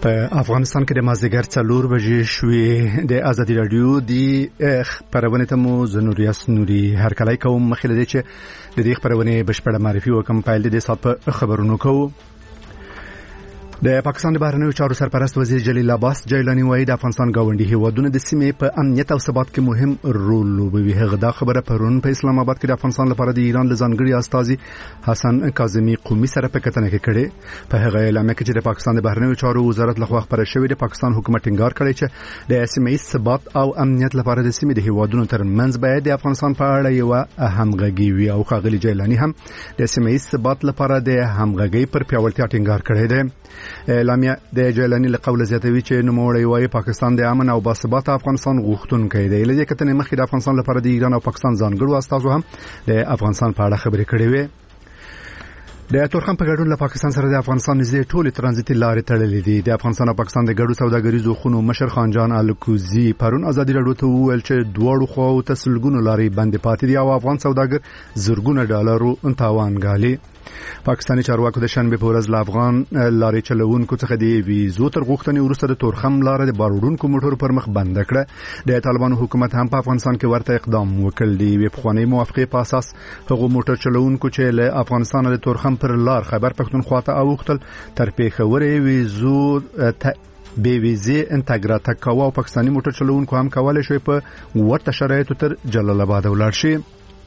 په افغانستان کې د مازدیګر 4 بجې شوې د ازادي رادیو د خبرونه ته مو زنوریاس نوري هر کله کوم مخله دي چې د دې خبرونه بشپړه معرفي وکم پایل د سات په خبرونو کوو. د پاکستان د بهرنیو چارو سرپرست وزیر جلیل عباس جیلانی وایي د افغانستان گاونډي هیوادونه د سیمې په امنیت او ثبات کې مهم رول لوبوي. هغه دا خبره پرون په اسلام آباد کې د افغانستان لپاره د ایران له ځانګړي استازي حسن کاظمي قومي سره په کتنه کې کړي. په هغه اعلامیه کې چې د پاکستان د بهرنیو چارو وزارت لخوا خبره شوې د پاکستان حکومت ټینګار کړی چې د سیمې ثبات او امنیت لپاره د سیمې د هیوادونو ترمنځ باید د افغانستان په اړه یو همغږي وي او ښاغلي جیلانی هم د سیمې ثبات لپاره د همغږي پر پیاوړتیا ټینګار کړی دی. اعلامیه د جیلانی له قوله زیاتوي چې نوموړی وايي پاکستان د امن او باثباته افغانستان غوښتونکی دی. لدې کتنې مخکې د افغانستان لپاره د ایران او پاکستان ځانګړو استازو هم د افغانستان په اړه خبرې کړې وې. د تورخم په ګډون له پاکستان سره د افغانستان نږدې ټولې ترانزیتي لارې تړلې دي. د افغانستان او پاکستان د ګډو سوداګریزو خونو مشر خانجان الکوزي پرون ازادي رادیو ته وویل چې دواړو خواو ته سلګونو لارې بندې پاتې دي او افغان سوداګر زرګونه ډالرو تاوان ګالي. پاکستاني چارواکو د شنبه په ورځ له افغان لارې چلوونکو څخه د ویزو تر غوښتنې وروسته د تورخم لار د باروډونکو موټرو پر مخ بند کړه. د طالبانو حکومت هم په افغانستان کې ورته اقدام وکړ. د پخوانۍ موافقې په اساس هغه موټر چلوونکو چې له افغانستان له تورخم پر لار خیبر پښتونخوا ته اوختل تر پیښورې ویزو بي ویزه انټګراټ کاوه او پاکستاني موټر چلوونکو هم کولای شي په ورته شرایطو تر جلال آباد ولاړ شي.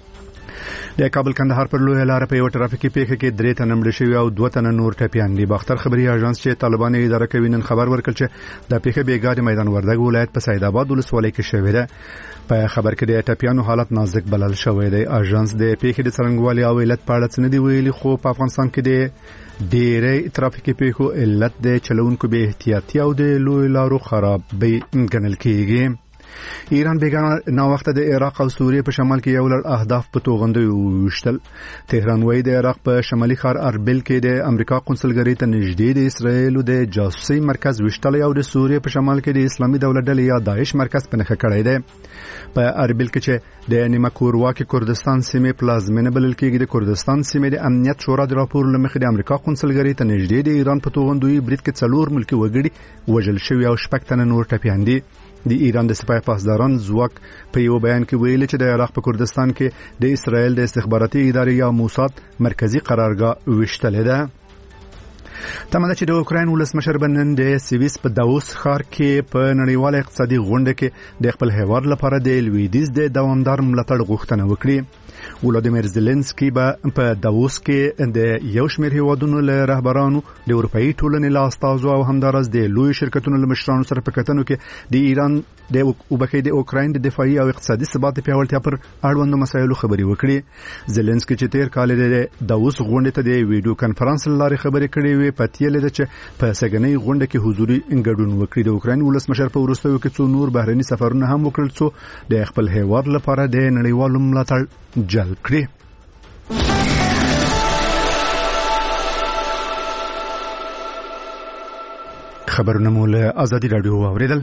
د کابل کندهار پر لوی لار په یو ټرافیکي پیښه کې 3 تنه مړه شوي او 2 تنه نور ټپيان دي. باختر خبري اژانس چې طالبان یې اداره کوي نن خبر ورکړ چې د پیښه بیګا د میدان وردګ ولایت په سید آباد ولسوالۍ کې شوې ده. په خبر کې د ټپيانو حالت نازک بلل شوی دی. اژانس د پیښې د څرنګوالي او علت په اړه څه نه دی ویلي، خو په افغانستان کې د ډېرې ترافیکي پیښو علت د چلوونکو بې احتیاطي او د لوی لارو خرابۍ ګڼل کېږي. ایران بیگانه نا وخت د عراق او سوریه په شمال کې یو لړ اهداف په توغندۍ وشتل. تهران وایي د عراق په شمالي ښار اربیل کې د امریکا قونسلګرۍ ته نږدې د اسرایل د جاسوسي مرکز وشتل او د سوریه په شمال کې د اسلامي دولت ډلې یا داعش مرکز په نښه کړی دی. په اربیل کې چې د نیمه کورواکي کردستان سیمې پلازمینه بلل کېږي، د کردستان سیمې د امنیت شورا د راپور لمخې د امریکا قونسلګرۍ ته نږدې د ایران په توغندوی برید کې 4 ملکي وګړي وژل شوي او 6 تنه نور ټپيان دي. د ایران د سپاه پاسداران ځواک په یو بیان کې ویلي چې د عراق په کردستان کې د اسرائیل د استخباراتي ادارې یا موساد مرکزی قرارګاه وشتلې ده. تمه ده چې د اوکراین ولسمشر بنن د سویس په داووس ښار کې په نړیواله اقتصادي غونډه کې د خپل هیواد لپاره د لویدیز د دوامدار ملاتړ غوښتنه وکړي. ولادیمیر زيلنسکي په داووس کې د یو شمېر هیوادونو له رهبرانو د اروپאי ټولنې له استازو او همدارس د لوی شرکتونو له مشرانو سره په کتنو کې د ایران د اوکراین د دفاعي او اقتصادي ثبات پیاوړتیا پر اړوندو مسایلو خبرې وکړي. زيلنسکي چې تیر کال د داووس غونډې ته د ویډیو کانفرنس لارې خبرې کړې وې، پاتې لیدل چې په سګنۍ غونډه کې حضوري ګډون وکړي. د اوکراین ولسمشر په وروستیو کې څو نور بهرني سفرونه هم وکړل څو د خپل هیواد لپاره د نړیوالو ملاتړ جلب کړي. خبرونه مو له ازادي رادیو اوریدل.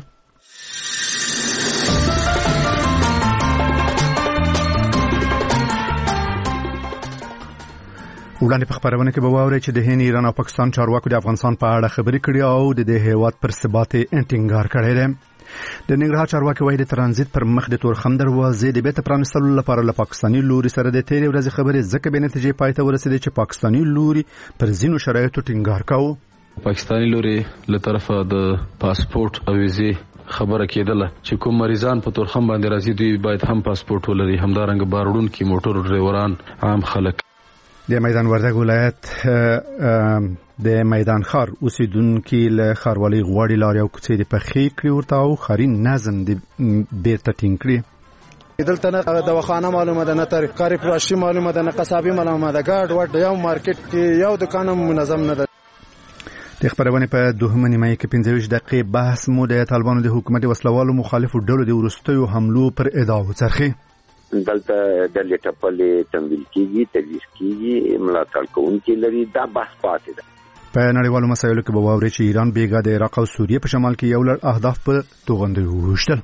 وړاندې په خبرونه کې به واورئ چې د هند، ایران او پاکستان چارواکو د افغانستان په اړه خبرې کړې او د دې هیواد پر ثبات ټینګار کړی دی. د ننګرهار چارواکي وایي د ترانزیت پر مخ د تورخم دروازې د بیرته پرانستلو لپاره له پاکستاني لوري سره د تیرې ورځې خبرې ځکه به نتیجې پای ته ورسېدې چې پاکستاني لوري پر ځینو شرایطو ټینګار کاوه. پاکستاني لوري له طرفه د پاسپورت او ویزې خبره کېدله چې کوم مریضان په تورخم باندې راځي دوی باید هم پاسپورت ولري، همدارنګه باروډونکي موټر ډرایوران عام خلک. د میدان وردګ ولایت د میدان ښار اوسیدونکو له ښاروالۍ غواړي لارې او کوڅې د پخې کړي ورته او ښاري نظم د بیرته ټینګ کړي. دلته نه دواخانه معلومه ده، نه ترکاري پراشي معلومه ده، نه قصابي معلومه ده، ګاډ وټ یو مارکیټ کې یو دکان منظم نه ده. د خبرونه په دوهمه نیمه کې 15 دقیقې بحث مو د طالبانو د حکومت وسلوالو مخالفو ډلو د ورستیو حملو پر ادعا وڅرخي. دلته د لټپلې تمویل کیږي، تدریس کیږي، ملاتړ کوونکي لري، دا بحث پاتې ده. په نړیوالو مسایلو کې به واوري چې ایران بیګا د عراق او سوریه په شمال کې یو لړ اهداف په توغندۍ وشتل.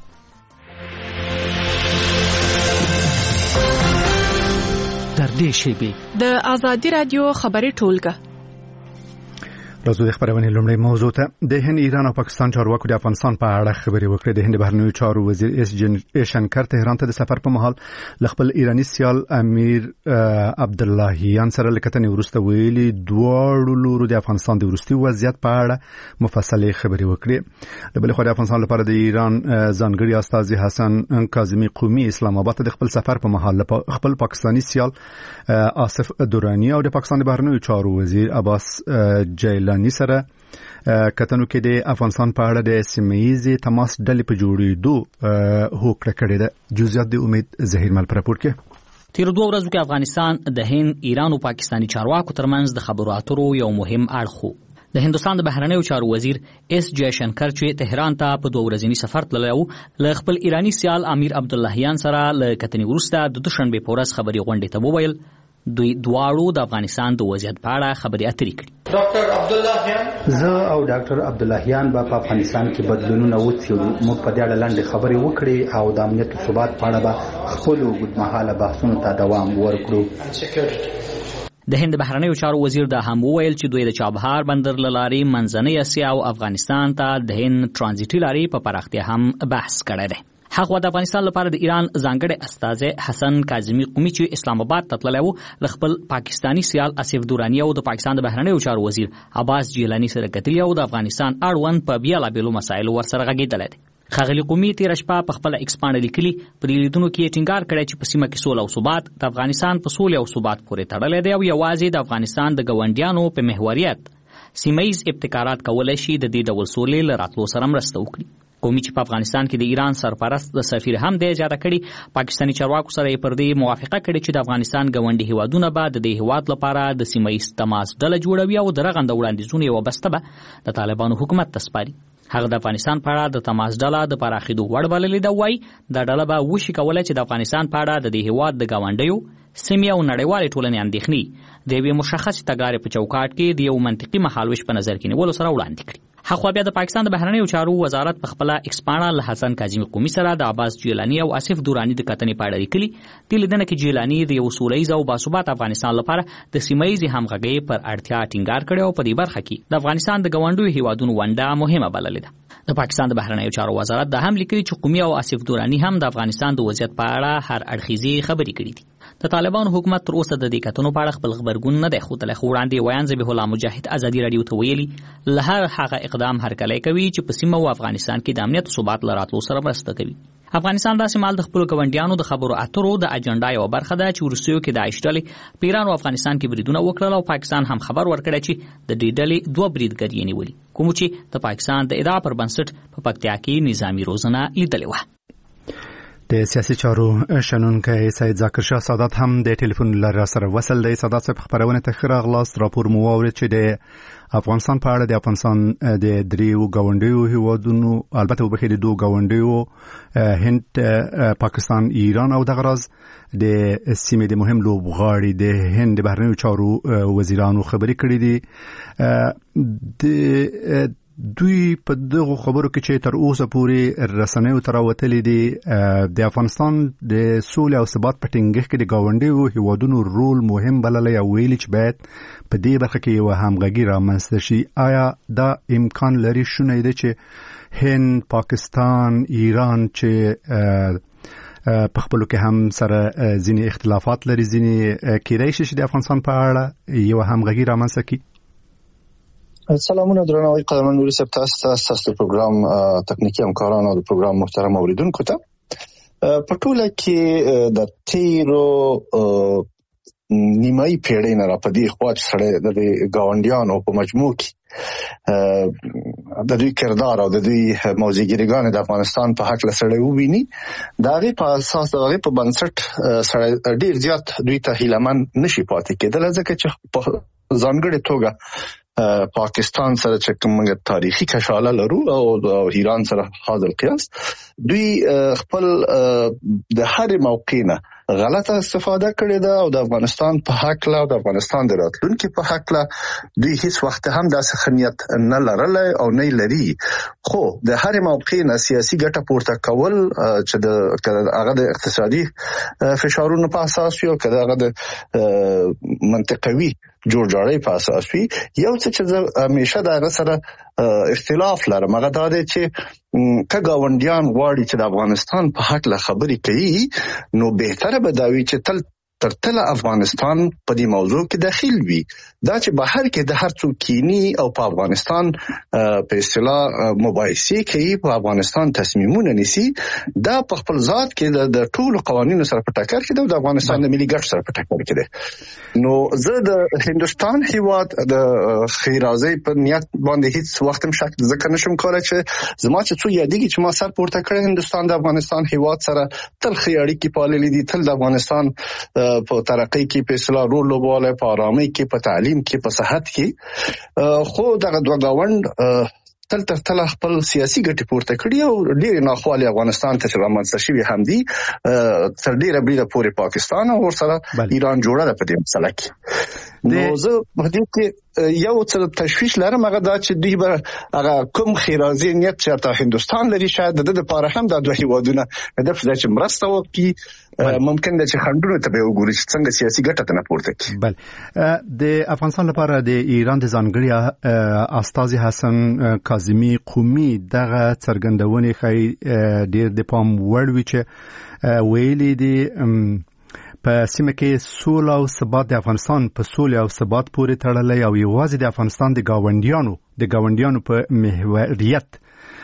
در دې شیبې د ازادي رادیو خبري ټولګه راځو د خبرونې لومړی موضوع ته د هند ایران او پاکستان چارواکو د افغانستان په اړه خبرې وکړې. د هند بهرنیو چارو وزیر اس شنکر تهران ته د سفر په مهال خپل ایرانی سیال امیر عبداللهیان سره لکتنې ورسته ویلي دواړو لورو د افغانستان د ورستي وضعیت په اړه مفصلې خبرې وکړې. د بل خوا د افغانستان لپاره د ایران ځانګړي استازي حسن کاظمی قومي اسلام آباد ته د خپل سفر په مهال خپل پاکستانی سیال آصف درانی او د پاکستان بهرنیو چارو وزیر عباس جیلانی سره کتنو کې د افغانستان په اړه د سیمه‌ییزې تماس ډلې په جوړېدو هوکړه کړې ده. جزئیات د امید ظهیر مل پر راپور کې. تیر 2 ورځو کې افغانستان د هند، ایران او پاکستاني چارواکو ترمنځ د خبرو اترو یو مهم اړخ د هندستان د بهرنیو چارو وزیر اس جے شنکر چې تهران ته په 2 ورځنی سفر تللی و، له خپل ایرانی سیال امیر عبداللهیان سره له کتنې وروسته د دوشنبه په ورځ خبري غونډې ته وویل دوی دواړو د افغانستان د وضعیت په اړه خبرې اترې کړې. ډاکټر عبداللهیان زه او ډاکټر عبداللهیان په افغانستان کې بدلونونه وڅېړو. موږ په دې اړه لاندې خبرې وکړې او د امنیت او ثبات په اړه به خپل اوږدمهاله بحثونو ته دوام ورکړو. د هند بهرنیو چارو وزیر دا هم وویل چې دوی د چابهار بندر له لارې منځنۍ اسیا او افغانستان ته د هند ترانزیټي لارې په پراختیا هم بحث کړی دی. هغه د افغانستان لپاره د ایران ځانګړي استازي حسن کاظمی قومي چې اسلام آباد ته تللی و، له خپل پاکستانی سیال آصف درانی او د پاکستان د بهرنیو چارو وزیر عباس جیلانی سره کتلي او د افغانستان اړوند په بیلابېلو مسایلو ورسره غږېدلی دی. ښاغلي قومي تېره شپه په خپله ایکس پاڼه لیکلي په دې لیدونو کې ټینګار کړی چې په سیمه کې سوله او ثبات د افغانستان په سولې او ثبات پورې تړلی دی او یوازې د افغانستان د ګاونډیانو په محوریت سیمه‌ییز ابتکارات کولی شي د دې ډول سولې له راتلو سره مرسته وکړي. قومي چې په افغانستان کې د ایران سرپرست د سفیر هم دی اجازه کړي، پاکستاني چارواکو سره یې پر دې موافقه کړې چې د افغانستان ګاونډي هیوادونه به د دې هیواد لپاره د سیمه‌ییز تماس ډله جوړوي او د رغنده وړاندیزونو یوه بسته به د طالبانو حکومت ته سپاري. هغه د افغانستان په اړه د تماس ډله د پراخېدو وړ بللې ده. وایي دا ډله به وشي کولی چې د افغانستان په اړه د دې هیواد د ګاونډیو سیمې او نړیوالې ټولنې اندېښنې د یوې مشخصې تګلارې په چوکاټ کې د یو منطقي مهالویش په نظر کې نیولو سره وړاندې کړي. هغه بیا د پاکستان د بهرنیو چارو وزارت په خپل ایکس پاڼه له حسن کاظمی قومي سره د عباس جیلانی او آصف درانی د کتنې په اړه لیکلي. د لیدنه کې جیلانی د یو سولیز او باثبات افغانستان لپاره د سیمه‌ییزې همغږۍ پر اړتیا ټینګار کړی او په دې برخه کې د افغانستان د ګاونډیو هیوادونو ونډه مهمه بللې ده. د پاکستان د بهرنیو چارو وزارت دا هم لیکلي چې قومي او آصف درانی هم د افغانستان د وضعیت په اړه هر اړخیزې خبرې کړې دي. د طالبانو حکومت تر اوسه د دې کتنو په اړه خپل خبرګون نه دی ښودلی، خو وړاندې ویان ذبیح الله مجاهد ازادي راډیو ته ویلي له هر هغه اقدام هرکلی کوي چې په سیمه او افغانستان کې د امنیت او ثبات له راتلو سره مرسته کوي. افغانستان داسې مهال د خپلو ګاونډیانو د خبرو اترو د اجنډا یوه برخه ده چې وروستیو کې داعش ډلې په ایران او افغانستان کې بریدونه وکړل او پاکستان هم خبر ورکړی چې د دې ډلې 2 بریدګر یې نیولي، کوم چې د پاکستان د ادعا پر بنسټ په پکتیا کې نظامي روزنه لیدلې وه. د سیاسي چارو شنونکی سید ذاکر شاه سادات هم د ټلیفون لاره سره وصل دی. سادات صاحب خبرونه ته ښه راغلاست. راپور مو واورید چې د افغانستان په اړه د افغانستان د دریو ګاونډیو هیوادونو، البته وبخښئ د 2 ګاونډیو هند، پاکستان، ایران او دغه راز د سیمې د مهم لوبغاړي د هند د بهرنیو چارو وزیرانو خبرې کړې دي. د دوی په دغه خبرو کې چې تر اوسه پورې رسنیو ته راوتلي دي د افغانستان د سولې او ثبات په ټینګښت کې د ګاونډیو هیوادونو رول مهم بللی او ویلي چې باید په دې برخه کې یوه همغږي رامنځته شي. آیا دا امکان لري شونی دی چې هند، پاکستان، ایران چې په خپلو کې هم سره ځینې اختلافات لري، ځینې کیدای شي چې د افغانستان په اړه یوه همغږي رامنځته کړي؟ سلامونه درنوي قدرمن نوري صاحب، تاسو د پروګرام تکنیکی همکارانو او د پروګرام محترم اوریدونکو ته په ټوله کې د تیرو نیمایي پیړۍ نه راپدې خوا چې سړی د ګاونډیانو په مجموع کې د دوی کردار او د دوی موضوعګیریګانې د افغانستان په حق له سړی وویني، د هغې په اساس د هغې په بنسټ سړی ډېر زیات دوی ته هیلهمن نشي پاتې کېدلی، ځکه چې په ځانګړې توګه پاکستان سره چې کومه تاریخي کشاله لرو او ایران سره حاضر قیاس، دوی خپل د هر موقع نه غلطه استفاده کړې ده او د افغانستان په حق له او د افغانستان د راتلونکي په حق له دوی هیڅ وخت هم داسې خنیت نه لرلی او نه لري. خو د هر موقع نه سیاسي ګټه پورته کول چې هغه د اقتصادي فشارونو په اساس وي او که هغه د منطقوي جوړجاړی په اساس وي. یو څه چې همیشه دا سره اختلاف لرم هغه دا دی چې کګاونډیان غواړي چې د افغانستان په حق له خبرې کوي نو بهتره به دا وي چې تل افغانستان په دې موضوع کې داخل وي. دا چې بهر کې د هر څوک کینی او په افغانستان په اصطلاح مباحثه کوي په افغانستان تصمیمونه نیسي دا په خپل ذات کې د ټولو قوانینو سره په ټکر کې د افغانستان د ملي ګټو سره په ټکر کې دی. نو زه د هندستان هیواد د خیرازي په نیت باندې هیڅ وخت هم شک ځکه نشم کولای چې زما چې څو یادېږي چې ما سر پورته کړی هندستان د افغانستان هیواد سره تل خیاړي کې پاللې دي تل د افغانستان په ترقی کې په اصلاح رول لوبواله په آرامۍ کې په تعلیم کې په صحت کې خو دغه دوه گاوند تل خپل سیاسي ګټې پورته کړي او ډېر ناخوالي افغانستان ته رامنځته شوی هم دي تر ډېره بریده پورې پاکستان او سره ایران جوړه ده په دې مسله کې. نو زه په دې کې یو څه تشویش لرم هغه دا چې دوی به هغه کوم خیرازي نیت چې هندستان لري شاید د لپاره هم د دوه هیوادونو هدف دا چې مرسته وکړي ممکن ده چې خندونه ته به وګوري چې څنګه سیاسي ګټه ته نه پورته کړي. بل د افغانستان لپاره د ایران د ځانګړي استاذ حسن کاظمی قومي دغه څرګندونې خای ډیر د پام وړ وی چې ویلي دي په سیمه کې سوله او ثبات د افغانستان په سوله او ثبات پورې تړلې او یوازې د افغانستان د گاونډیانو په محوریت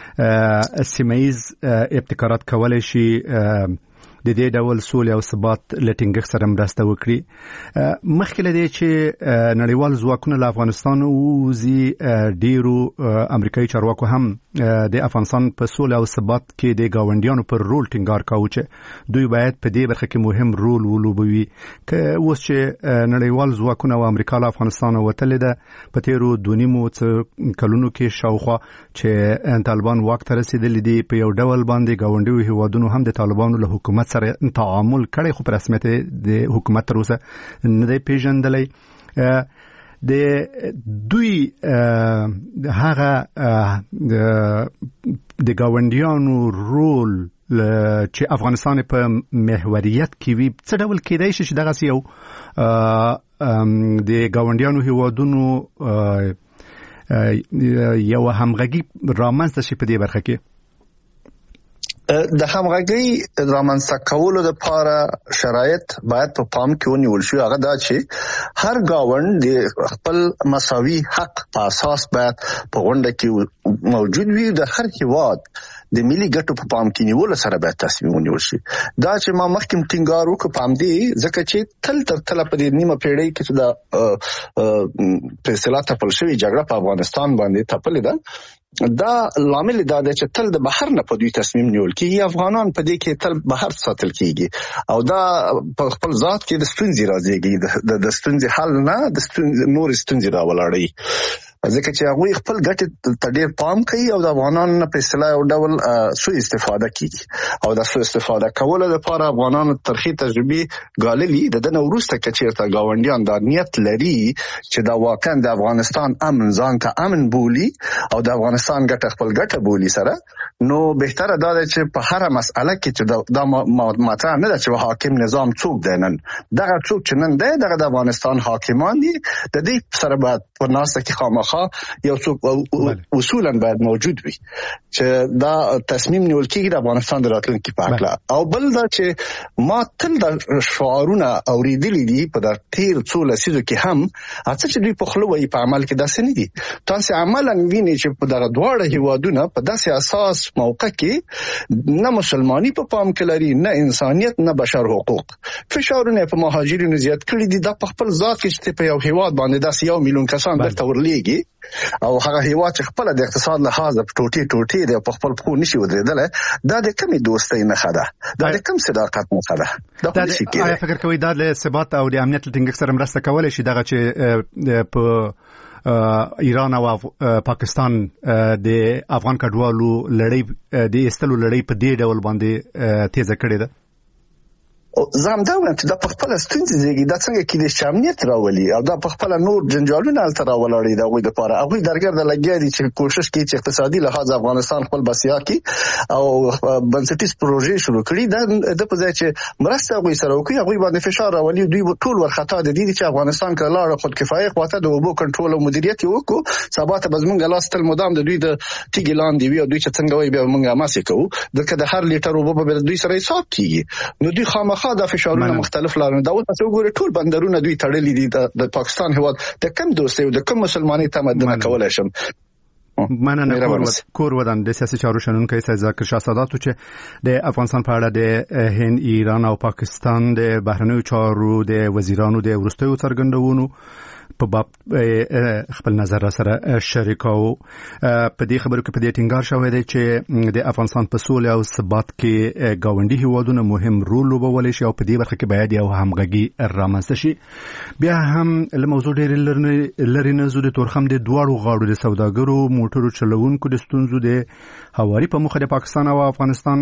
سیمایز ابتکارات کولای شي د دې ډول سوله او ثبات لټینګ سره مرسته وکړي. مخکې له دې چې نړیوال ځواکونه له افغانستان وزي ډیرو امریکایي چارواکو هم د افغانستان په سوله او ثبات کې د گاونډیانو پر رول ټینګار کاوه چې دوی باید په دې برخه کې مهم رول ولوبوي. که اوس چې نړیوال ځواکونه او امریکا له افغانستان وتلې ده په تیرو 2.5 کلونو کې شاوخوا چې طالبان واک ته رسیدلي دي په یو ډول باندې گاونډیو هیوادونو هم د طالبانو له حکومت سره تعامل کړي خو په رسمیت د حکومت تر اوسه نه دی پیژندلی. د دوی هغه د گاونډیانو رول چې افغانستان په محوریت کې وي څه ډول کېدای شي چې دغه یو د گاونډیانو هیوادونو یو همغږي رامنځته شي په دې برخه کې؟ د همغږي رامنځته کولو لپاره شرایط باید په پام کې ونیول شي. هغه دا چې هر گاوند د خپل مساوي حق په اساس باید په غونډه کې موجود وي. د هر هیواد د ملي ګټو په پام کې نیول سره باید تصمیم ونیول شي. دا چې ما مخکې ټینګار وکړ پام دی ځکه چې تل په دې نیمه پیړۍ کې چې د په اصطلاح تپل شوی جګړه په افغانستان باندې تپلې ده دا لامل دا دی چې تل د بهر نه په دوی تصمیم نیول کیږي. افغانان په دې کې تل بهر ساتل کیږي او دا په خپل ذات کې د ستونزې راځي د ستونزې حل نه د نور ستونزې راولاړي ځکه چې هغه خپل ګټه ته ډېر پام کوي او د افغانانو په اصطلاح او ډول سوء استفاده کوي او د سوء استفاده کول لپاره افغانانو ترخی تجربه غاللی د دنه ورسته کچیرته گاونډیان د نیت لري چې دا واقعا د افغانستان امن ځان ته امن بولی او د افغانستان ګټه خپل ګټه بولی سره نو بهتره دا دی چې په هر مسأله کې چې دا ماته نه ده چې حاکم نظام څوک دی نن دغه څوک چې نن دی دغه د افغانستان حاکمان دي د دې سره باید په ناسه کې خامخا یو څوک اصولا باید موجود وي چې دا تصمیم نیول کېږي د افغانستان د راتلونکي په اړه. او بل دا چې ما تل د شعارونه اوریدلي دي په د تیر څو لسیزو کې هم اڅ چې دوی په خلو وي په عمل کې داسې نه دي. تاسو عملاً ویني چې په دغه دواړه هیوادونه په داسې اساس موقع کې نه مسلمانی په پام کې لري نه انسانيت نه بشر حقوق فشارونه په مهاجرینو زیات کړي دي. دا په خپل ذات کې چې په یو هیواد باندې داسې 1 میلیون کسان درته ورلېږي او هغه هیواد چې خپل د اقتصاد لحاظ په ټوټي دی په خپل خو نشي ودرېدل دا د کمی دوستۍ نه خده دا د کم صداقت نه خده. دا آیا فکر کوي دا له ثبات او د امنیت ټینګښت سره مرسته کولای شي دغه چې په ایران او پاکستان د افغان کډوالو لړۍ د استلو لړۍ په دې ډول باندې تیزه کړې ده؟ زم دا وایم چې دا په خپل ستونزې زیږي دا څنګه کې د امنیت راولي او دا په خپل نور جنجالونه هلته راولاړي دا غوي د پاره هغه درګرد لګیا دي چې کوشش کوي چې اقتصادي لحاظ افغانستان خپل بسیا کی او بنسټیز پروژې شروع کړي دا د په ځای چې مرسته غوي سره کوي هغه باندې فشار راولي دوی ټول ورخطا دي چې افغانستان کله خود کفایه قوته د اوبو کنټرول او مدیریت وکړو سبا ته بزمنګ لاس تل مدام د دوی د تیګ لاندې وي او دوی چې څنګه وي به موږ ماسه کوو دغه د هر لیټر اوبو په دوی سره حساب کیږي نو دوی خامخا د فشارونه مختلف لارونه دا اوس وګورئ ټول بندرونه دوی تړلي دي د پاکستان هواد د کم دوستي او د کم مسلمانۍ تمدن کولای شم مننه کور ودان د سیاسي چارو شنونکو سید ذکر شاه سادات چې د افغانستان په اړه د هند ایران او پاکستان د بهرنیو چارو د وزیرانو د ورستیو څرګندونو په باب خپل نظر سره شریکاو په دې خبرو کې په دې ټینګار شوی دی چې د افغانستان په سولې او ثبات کې گاونډي هیوادونه مهم رول لوبولی شي او په دې برخه کې باید یو همغږي رامنځته شي. بیا هم له موضوع ډېر لري نه زو د تورخم د دواړو غاړو د سوداګرو موټرو چلوونکو د ستونزو د هواري په مخه د پاکستان او افغانستان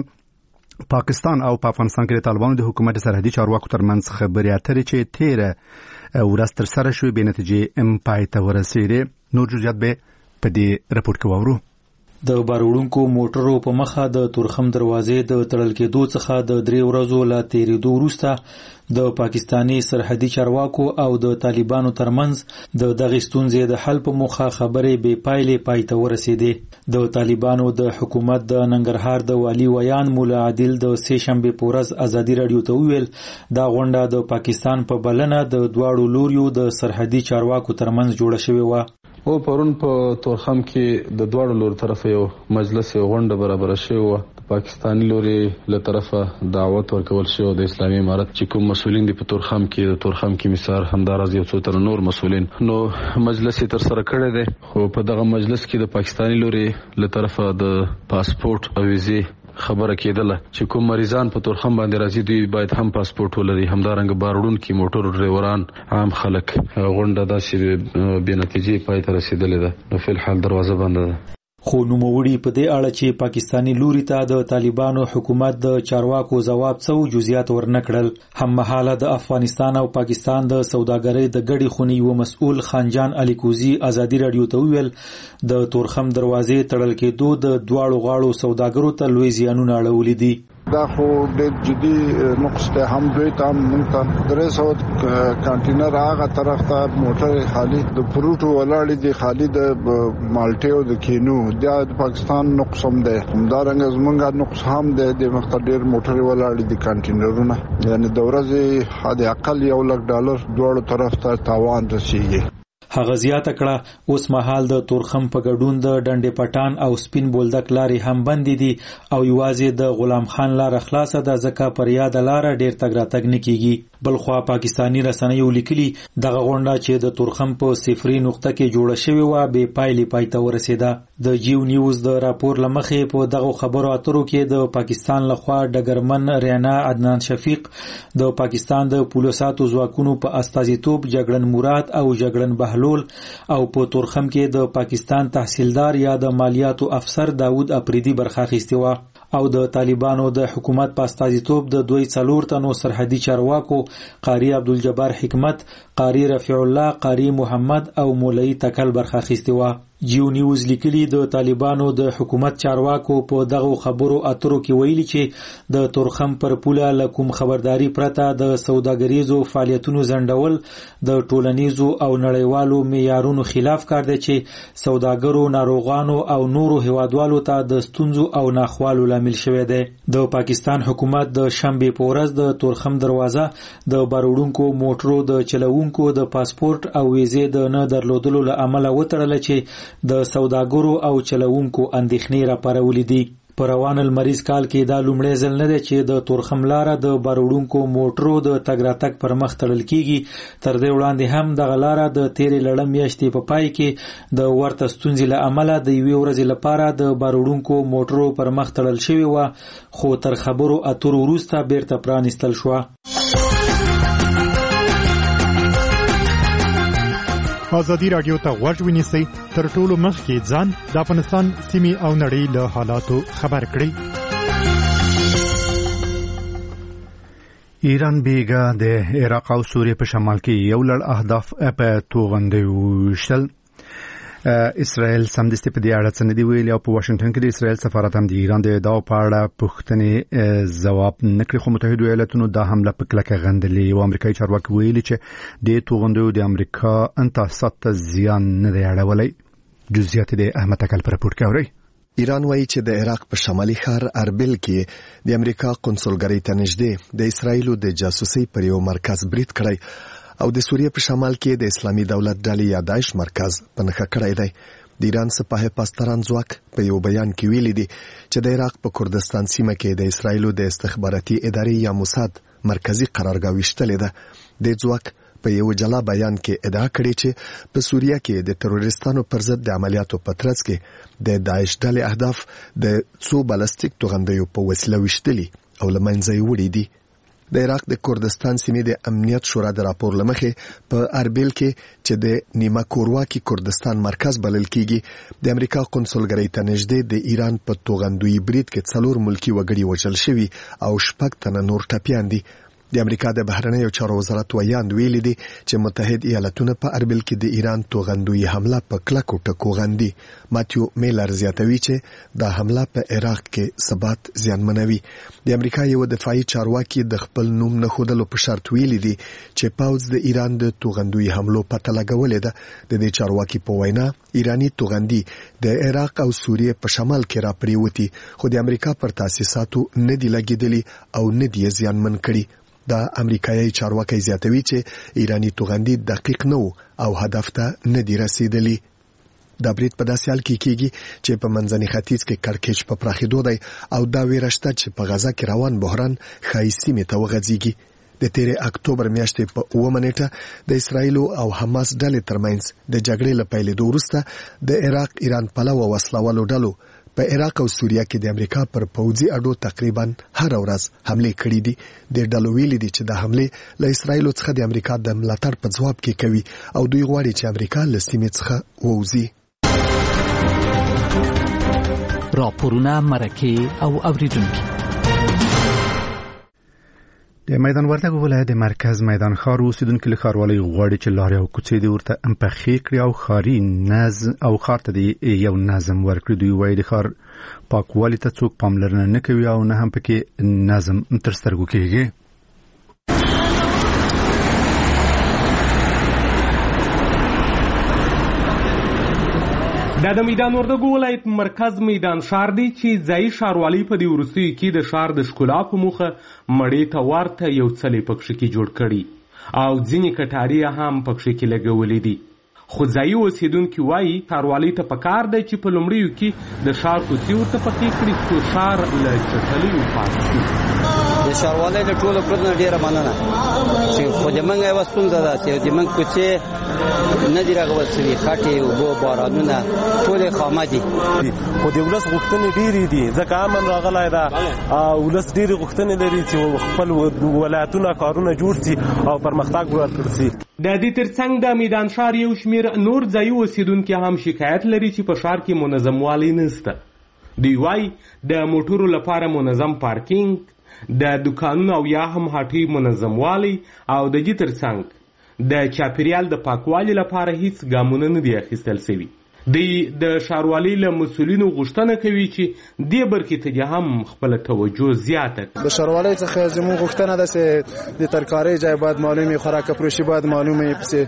په افغانستان کې د طالبانو د حکومت سرحدي چارواکو ترمنځ خبرې اترې چې تیره ورځ تر سره شوې به نتیجې پای ته ورسېدې. نور جزئیات به په دې رپورټ کې واورو. د باروړونکو موټرو په مخه د تورخم دروازې د تړل کېدو څخه د 3 ورځو لا تیریدو وروسته د پاکستانی سرحدي چارواکو او د طالبانو ترمنځ د دغه ستونزې د حل په موخه خبرې بې پایلې پای ته ورسېدې. د طالبانو د حکومت د ننګرهار د والی ویان مولا عادل د سه شنبه په ورځ ازادي رادیو ته ویل دا غونډه د پاکستان په بلنه د دواړو لوریو د سرحدي چارواکو ترمنځ جوړه شوې و. او پرون په تورخم کې د دواړو لور طرف یو مجلس غونډه برابر شوی و. پاکستانی لوري له طرفه دعوت ورکول شو د اسلامي امارت چې کوم مسولین دي په تورخم کې مثال همدارز یو څو تر نور مسولین نو مجلس تر سره کړی دی خو په دغه مجلس کې د پاکستانی لوري له طرفه د پاسپورت او ویزه خبره کېدله چې کوم مریضان په تورخم باندې راځي دوی باید هم پاسپورت ولري همدارنګه باروړونکو موټر ډرایوران عام خلک غونډه داسې بې نتیجې پای ته رسیدلې ده نو فل حال دروازه بنده ده. خو نوموړي په دې اړه چې پاکستانی لوري ته د طالبانو حکومت د چارواکو ځواب څو جزئیات ورنکړل. هم مهاله د افغانستان او پاکستان د سوداګرۍ د ګډي خونی و مسؤل خانجان علي کوزي ازادي رادیو ته ویل د تورخم دروازې تړل کېدو د دواړو غاړو سوداګرو ته لوی زیانونه اړولې دي. دا خو ډېر جدي نقص ته هم دوی ته موږ ته 300 کانټینر هغه طرف ته موټر خالی د فروټو ولاړې دي خالی د مالټې او د کینو د پاکستان نقص هم ده همدارنګه زمونږ نقص هم ده د مقدار موټر ولاړې دي کانټینرونه یعنی د ورځې حد اقل $1,00,000 دواړو طرف ته تاوان رسیږي. هغه زیاته کړه اوس مهال د تورخم په ګډون د ډنډې پټان او سپین بولدک لارې هم بندې دي او یوازې د غلام خان لار خلاصه ده ځکه پر یاد لار ډیر تګ راتګ نه کیږي. بلخوا پاکستانی رسنیو لیکلي دغه غونډه چې د تورخم په صفري نقطه کې جوړه شوې و بې پایلې پای ته ورسېده. د جیو نیوز د راپور لمخې په دغه خبرو اترو کې د پاکستان لخوا ډګرمن ریانا عدنان شفیق د پاکستان د پولیساتو ځواکونو په استازیتوب جګړن مراد او جګړن بهلول او په تورخم کې د پاکستان تحصیلدار یا د مالیاتو افسر داود اپریدي برخه اخیستې وه او د طالبانو د حکومت په استازیتوب د 4 تنو سرحدي چارواکو قاری عبدالجبار حکمت، قاری رفیع الله، قاری محمد او مولوی تکل برخه اخیستې وه. جیو نیوز لیکلی د طالبانو د حکومت چارواکو په دغه خبرو اترو کې ویلي چې د تورخم پر پوله لکوم خبرداري پرته د سوداګریزو فعالیتونو ځنډول د ټولنیزو او نړیوالو معیارونو خلاف کار دی چې سوداګرو، ناروغانو او نورو هیوادوالو ته د ستونزو او ناخوالو لامل شوی دی. د پاکستان حکومت د شنبه په ورځ د تورخم دروازه د باروړونکو موټرو د چلوونکو د پاسپورت او ویزې د نه درلودلو له امله وتړل چې د سوداګرو او چلوونکو اندېښنې راپارولې دي. په روان المریض کال کې دا لومړی ځل نه دی چې د تورخم لاره د باروړونکو موټرو د تګ راتګ پر مخ تړل کیږي. تر دې وړاندې هم دغه لاره د تیرې لړم میاشتې په پای کې د ورته ستونزې له امله د یوې ورځې لپاره د باروړونکو موټرو پر مخ تړل شوې وه خو تر خبرو اترو وروسته بیرته پرانیستل شوه. ازادي رادیو ته غوږ ونیسئ تر ټولو مخکې ځان د افغانستان سیمې او نړۍ له حالاتو خبر کړئ. ایران بیګا د عراق او سوریه په شمال کې یو لړ اهداف په توغندې وشتل. اسرائیل سمدستي په دې اړه څه نه دی ویلي او په واشنگټن کې د اسرائیل سفارت هم د ایران د ادعاو په اړه پوښتنې ځواب نکړي، خو متحده ایالاتونو دا حمله په کلکه غندلې او امریکایي چارواکي ویلي چې د توغندو د امریکا انتاسات ته زیان نه دی اړولی. جزئیات د احمد تکل پر راپور کې اوري. ایران وایي چې د عراق په شمالي ښار اربیل کې د امریکا قونسلګرۍ ته نږدې د اسرائیلو د جاسوسۍ پر یو مرکز برید کړی او د سوریه په شمال کې د اسلامي دولت ډلې یا داعش مرکز په نښه کړی دی. د ایران سپاه پاسداران ځواک په یو بیان کې ویلي دي چې د عراق په کردستان سیمه کې د اسرائیلو د استخباراتي ادارې یا موساد مرکزی قرارګاه وشتلې ده. د ځواک په یو جلا بیان کې ادعا کړې چې په سوریه کې د تروریستانو پر ضد د عملیاتو په ترڅ کې د داعش ډلې اهداف د څو بالستیک توغندیو په وسیله وشتلي او له منځه یې وړي دي. د عراق د کردستان سیمې د امنیت شورا د راپور لمخې په اربیل کې چې د نیمه کورواکي کردستان مرکز بلل کیږي د امریکا قونسلګرۍ ته نږدې د ایران په توغندوی برید کې 4 ملکی وګړي وژل شوي او 6 تنه نور ټپیان دي. د امریکا د بهرنیو چارو وزارت ویاند ویلي دي چې متحد ایالاتونه په اربیل کې د ایران توغندوی حمله په کلکو ټکو غندي. ماتیو میلر زیاتوي چې دا حمله په عراق کې ثبات زیانمنوي. د امریکا یو دفاعي چارواکي د خپل نوم نه خودلو په شرط ویلي دي چې پاوځ د ایران د توغندوی حملو پته لګولې ده. د دې چارواکي په وینا ایرانی توغندي د عراق او سوریه په شمال کې راپریوتي خو د امریکا پر تاسیساتو نه دی لګیدلی او نه دی زیانمن کړي. دا امریکایي چارواکي زیاتوي چې ایرانی توغندي دقیق نه او هدف ته نه دی رسیدلی. دا برید په داسې حال کې کیږي چې په منځني ختیځ کې کړکېچ په پراخېدو دی او دا ویرشته چې په غزا کې روان بحران ښایي سیمې ته وغځېږي. د 13 اکتوبر میاشتې په 9 نیټه د اسرائیل او حماس ډلې ترمنځ د جګړې له پیلېدو وروسته د عراق ایران پلوه وسلوالو ډلو په عراق او سوریه کې د امریکا پر پوځي اډو تقریبا هر ورځ حمله کړې دي. د ډلو ویلي دي چې د حمله له اسرائیل څخه د امریکا د ملاتړ په ځواب کې کوي او دوی غواړي چې امریکا له سیمې څخه ووځي. راپورونه مرکه او اوریدونکو. د میدان وردګو ولایت د مرکز میدان ښار اوسیدونکو له ښاروالۍ غواړي چې لارې او کوڅې دې ورته امپخې کړي او ښاري نظم او ښار ته دې یو نظم ورکړي. دوی وایي د ښار پاکوالي ته څوک پاملرنه نه کوي او نه هم پکې نظم تر سترګو کېږي. دا د میدان وردګو ولایت مرکز میدان ښار دی چې ځایي ښاروالۍ په دې وروستیو کې د ښار د ښکلا په موخه مړې ته ورته یو څلی پکښې کې جوړ کړي او ځینې کټارې هم پکښې کې لګولې دي. خو ځایي اوسېدونکي وایي ښاروالۍ ته پکار دی چې په لومړیو کې د ښار کوڅې ورته پخې کړي څو ښار له چټلیو پاک شي. د ښاروالۍ له ټولو کړنو ډېره مننه چې خو زموږ یوه ستونزه ده چې زموږ کوڅې نه دي رغول شوي، خټې، اوبه، بارانونه ټولې خامه دي. خو د ولس غوښتنې ډېرې دي ځکه امن راغلی ده او ولس ډېرې غوښتنې لري چې خپل ولایتونه کارونه جوړ شي او پرمختګ ورکړل شي. د دې ترڅنګ د میدان ښار یو شمېر نور ځایي اوسېدونکي هم شکایت لري چې په ښار کې منظموالی نشته. دوی وایي د موټرو لپاره منظم پارکینګ، د دکانونو او یا هم هټۍ منظموالی او د دې ترڅنګ د چاپیریال د پاکوالي لپاره هیڅ ګامونه نه دي اخیستل شوي. دوی د ښاروالۍ له مسؤلینو غوښتنه کوي چې دې برخې ته هم خپله توجه زیاته کړي. د ښاروالۍ څخه زموږ غوښتنه ده چې د ترکارۍ ځای باید معلومي، خوراک فروشي باید معلومي، پسې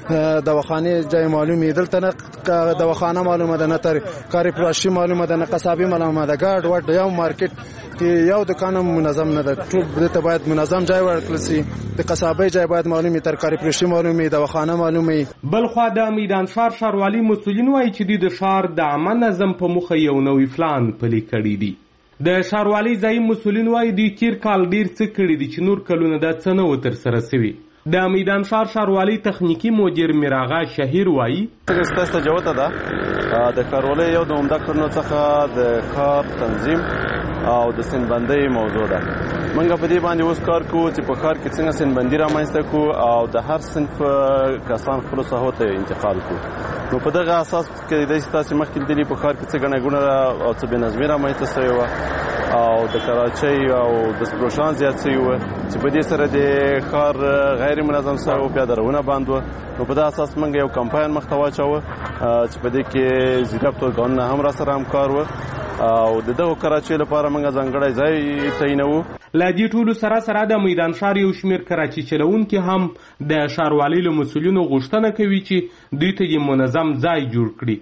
دواخانې ځای معلومي. دلته نه دواخانه معلومه ده، نه ترکاري فروشي معلومه ده، نه قصابي معلومه ده. ګاډ وډ یو مارکیټ کې یو دکان منظم نه ده. ټول دته باید منظم ځای ورکړل شي. د قصابۍ ځای باید معلومي، ترکاري فروشي معلومي، دواخانه معلومي. بل خوا د میدان ښار ښاروالۍ مسؤلین وایي چې د ښار د عامه نظم په موخه یو نوی پلان پلی کړی دی. د ښاروالۍ ځایي مسؤلین وایي دوی تیر کال ډېر څه کړي دي چې نور کلونه دا څه نه و ترسره شوي. د میدان ښار ښاروالۍ تخنیکي مدیر میراغا شهیر وایي ستاسو جوته ده د ښاروالۍ یو د عمده کړنو څخه د کار تنظیم او د سنبندۍ موضوع ده. موږ په دې باندې اوس کار کوو چې په ښار کې څنګه سنبندي رامنځته کړو او د هر صنف کسان خپلو ساحو ته انتقال کړو. نو په دغه اساس کېدای شي تاسو مخکې لیدلي په ښار کې څه ګڼه ګوڼه او څه بې نظمي رامنځته شوې وه او د کراچۍ او د سپروشان زیات شوي وو چې په دې سره د ښار غیر منظم شوی بیا درونه بند وو. نو په دا اساس موږ یو کمپاین مخته واچوه چې په دې کې ضلع ټولګانونه هم را سره همکار وو او د دغه کراچۍ لپاره موږ ځانګړی ځای تعینوو. له دې ټولو سره د میدان ښار یو شمېر کراچي چلوونکي هم د ښاروالۍ له مسؤلینو غوښتنه کوي چې دوی ته یې منظم ځای جوړ کړي.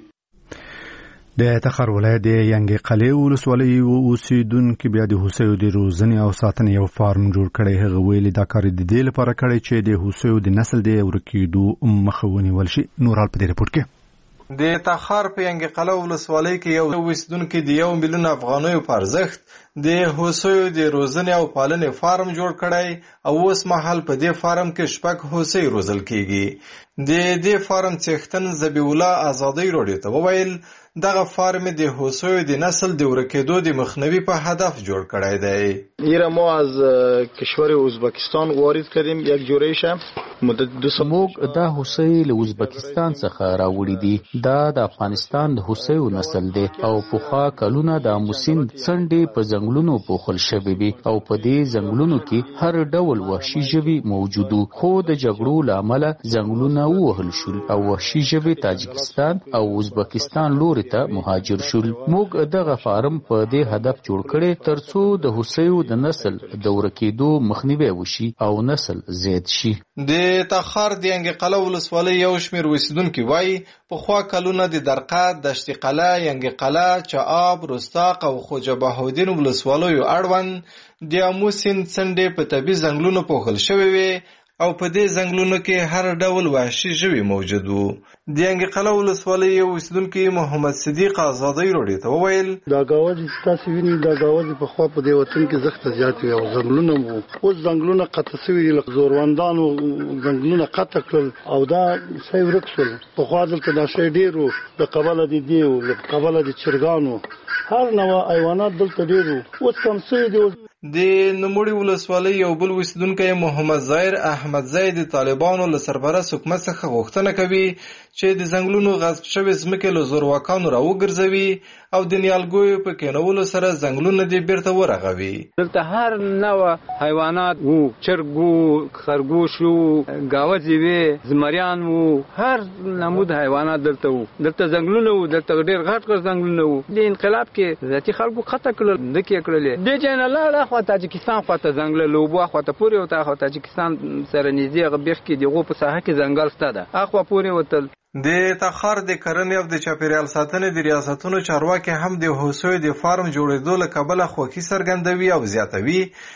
د تخار ولایت د ینګ قلعه ولسوالۍ اوسیدونکو بیا د هوسیو د روزنې او ساتنې یو فارم جوړ کړی. هغه ویلي دا کار د دې لپاره کړی چې د هوسیو د نسل د ورکېدو مخه ونیول شي. نورال په دې رپورټ کې د تخار په ینګ قلعه ولسوالۍ کې یو اوسیدونکو د 1 ملیون افغانیو په ارزښت د هوسیو د روزنې او پالنې فارم جوړ کړی او اوس مهال په دې فارم کې 6 هوسۍ روزل کیږي. د دې فارم څښتن ذبیح الله آزادۍ راډیو ته وویل دغه فارم د هوسیو د نسل د ورکېدو د مخنیوي په هدف جوړ کړی دی. ایره ما از کشور ازبکستان وارد کردیم یک جوړه مدت 2 سال. موږ دا هوسۍ له ازبکستان څخه راوړي دي. دا د افغانستان د هوسیو نسل دی او پخوا کلونه د موسین څنډې په ځنګلونو پوښل شوي دي او په دې ځنګلونو کې هر ډول وحشي ژوي موجود وو. خو د جګړو له امله ځنګلونه ووهل شول او وحشي ژوي تاجکستان او ازبکستان لوري ته مهاجر شول. موږ دغه فارم په دې هدف جوړ کړی ترڅو د هوسیو د نسل د ورکېدو مخنیوی وشي او نسل زیات شي. د تخار د ینګ قلعه ولسوالۍ یو شمېر اوسیدونکي وایي پخوا کلونه د درقد، دشت قلعه، ینګ قلعه، چعاب، رستاق او خوجه بهاودین ولسوالیو اړوند د امو سیند څنډې په طبیعي ځنګلونو پوښل شوې وې او په دې ځنګلونو کې هر ډول وحشي ژوي موجود وو. د ینګ قلعه ولسوالۍ یو اوسیدونکي محمد صدیق آزادۍ راډیو ته وویل دا ګاوځي تاسو وینئ دا ګاوځي په خوا په دې وطن کې زخته زیات وي او ځنګلونه وو. اوس ځنګلونه قطع شوي دي، زوروندانو ځنګلونه قطع کړل او دا شی ورک شول. پخوا دلته دا شی ډېر وو، د قبله د دیو له قبله د چرګانو هر نوع حیوانات دلته ډېر وو. اوس کم شوي دي. د نوموړي ولسوالۍ یو بل اوسیدونکی محمد ظاهر احمد زید د طالبانو له سرپرست حکومت څخه غوښتنه کوي چې د ځنګلونو غصب شوې ځمکې له زورواکانو راوګرځوي او د نیالګیو په کینولو سره ځنګلونه دې بیرته ورغوي. دلته هر نوع حیوانات وو، چرګ وو، خرګوش وو، ګاوځي وې، زمریان وو، هر نمود حیوانات دلته وو. دلته ځنګلونه وو، دلته ډېر غټ ځنګلونه وو. د انقلاب کې ذاتي خلکو قطع کړل، دکې کړلې. د جن الله خو تاجکستان خو ته ځنګل لوبو خو ته پوري او ته تاجکستان سره نږدې غبیخ کې دغه په ساحه کې ځنګل ستاده اخوا پوري وتل. د تخار د کرنې او د چاپیریال ساتنې د ریاستونو چارواکي هم د هوسیو د فارم جوړېدو له کبله خوښي څرګندوي او زیاتوي.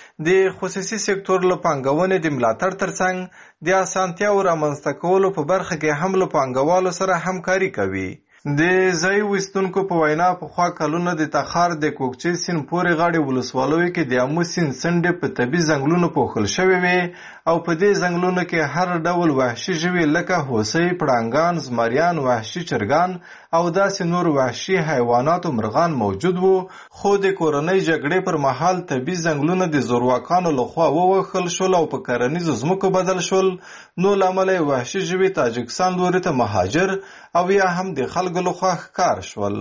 د خصوصي سکتور له پانګونې د ملاتړ ترڅنګ د اسانتیاو رامنځته کولو په برخه کې هم له پانګوالو سره همکاري کوي. د ځای اوسیدونکو په وینا پخوا کلونه د تخار د کوکچې سیند پورې غاړې ولسوالیو کې د امو سیند څنډې په طبیعي ځنګلونو پوښل شوې وې او په دې ځنګلونو کې هر ډول وحشي ژوي لکه هوسۍ، پړانګان، زمریان، وحشي چرګان او داسې نور وحشي حیوانات او مرغان موجود وو. خو د کورنۍ جګړې پر مهال طبیعي ځنګلونه د زورواکانو لخوا ووهل شول او په کرنیزو ځمکو بدل شول. نو له امله وحشي ژوي تاجکستان لوري ته مهاجر او یا هم د خلکو لخوا ښکار شول.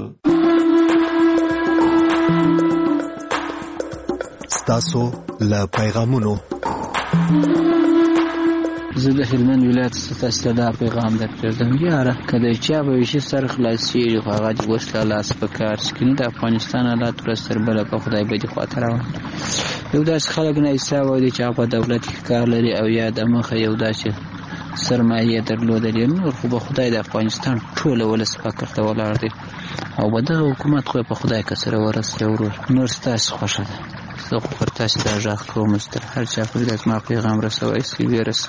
ستاسو له پیغامونو زه د هلمند ولایت ستاسو ته دا پیغام درکړم یاره کله چې به وشي سر خلاصي خو هغه د وسله لاس په کار سکینه د افغانستان حالات پر سر بل په خدای به دي خاطر یو داس خلک نه حساب ودی چې په دولت کې کار لري او یا د مخه یو داسې سرمایه درلودل نور خو به خدای د افغانستان ټول ولس فکر ته ولاړ دي او بده حکومت خو په خدای کسره ورسره ورور نور ستاسو خوښه ده. زه خو پر تاسو دا ژغ کوم ستر هر چا پر دې ما پیغام رسوي سی ویرس.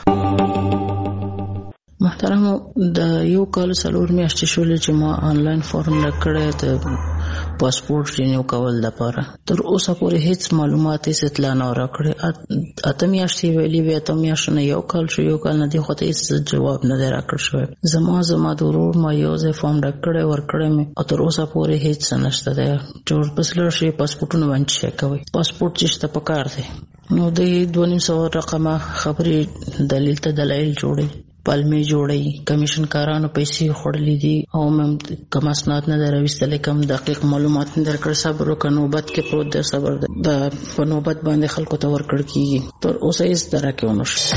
محترم د یو کال څلور میاشتې شولې چې ما آنلاین فارم راکړی د پاسپورت رینیو کول لپاره تر اوسه پورې هیڅ معلومات هیڅ اطلاع نه راکړې. اته میاشتې ویلې وې اته میاشتې نه یو کال شو یو کال نه دی خو ته هیڅ جواب نه دی راکړ شوی. زما د ورور ما یو ځای فارم راکړی ورکړی مې او تر اوسه پورې هیڅ نشته دی. جوړ پس لړ شي پاسپورتونه باندې چیک کوي پاسپورت چې شته پکار دی نو د 200 رقمه خبرې دلیل ته دلایل جوړي پالمې جوړي کمیشن کارانو پیسې خورلې دي او مم کم اسناد نه درويستل کم دقیق معلومات نه درکړ صبر وکړو نوبت کې پروت دی صبر د په نوبت باندې خلکو ته ورکړ کیږي تر اوسه هیڅ درکه ونه شي.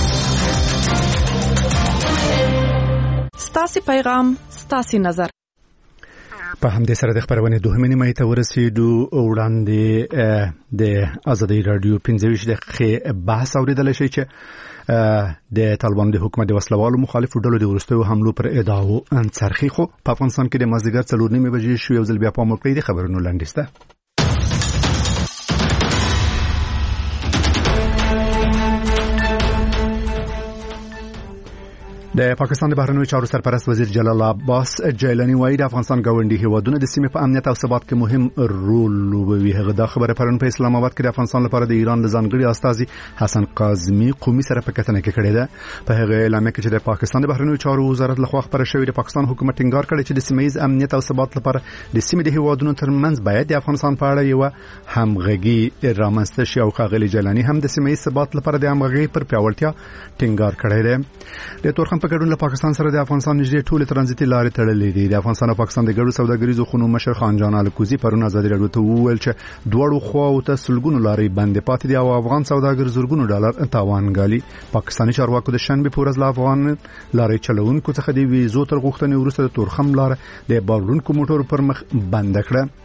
ستاسو پیغام ستاسو نظر په همدې سره د خبرونه دوه نیمه ته ورسېدو وړاندې د ازادي رادیو 15 دقیقې بحث اوریدل شي چې د طالبانو د حکومت د وسلوالو مخالفو ډلو د ورستیو حملو پر ادعاو انڅرخي خو په افغانستان کې د مازیګر 4:30 بجې شو یو ځل بیا په موقع د خبرونو لاندسته. د پاکستان د بهرنیو چارو سرپرست وزیر جلال عباس جیلانی وایي د افغانستان ګاونډي هیوادونه د سیمې په امنیت او ثبات کې مهم رول لوبوي. هغه دا خبره پرون په اسلام آباد کې د افغانستان لپاره د ایران د ځانګړي استازي حسن قاظمي قومي سره په کتنه کې کړې ده. په هغه اعلامیه کې چې د پاکستان د بهرنیو چارو وزارت لخوا خبره شوې د پاکستان حکومت ټینګار کړی چې د سیمې امنیت او ثبات لپاره د سیمې د هیوادونو ترمنځ باید د افغانستان په اړه یو همغږي رامنځته شي او ښاغلي جیلانی هم د سیمې ثبات لپاره د همغږي پر پیاوړتیا ټینګار کړی دی. د تورخم په ګډون له پاکستان سره د افغانستان نږدې ټول ترانزیتي لارې تړلې دي. د افغانستان او پاکستان د ګډو سوداګریزو خونو مشر خان جان الکوزي پرون ازادي رادیو ته وویل چې دوړو خواو ته سلګونو لارې بندې پاتې دي او افغان سوداګر زورګونو ډالر تاوان ګالي. پاکستاني چارواکو د شنبه په ورځ له افغان لارې چلوونکو څخه د ویزو تر غوښتنې وروسته د تورخم لار د بارونکو موټرو پر مخ بند کړه.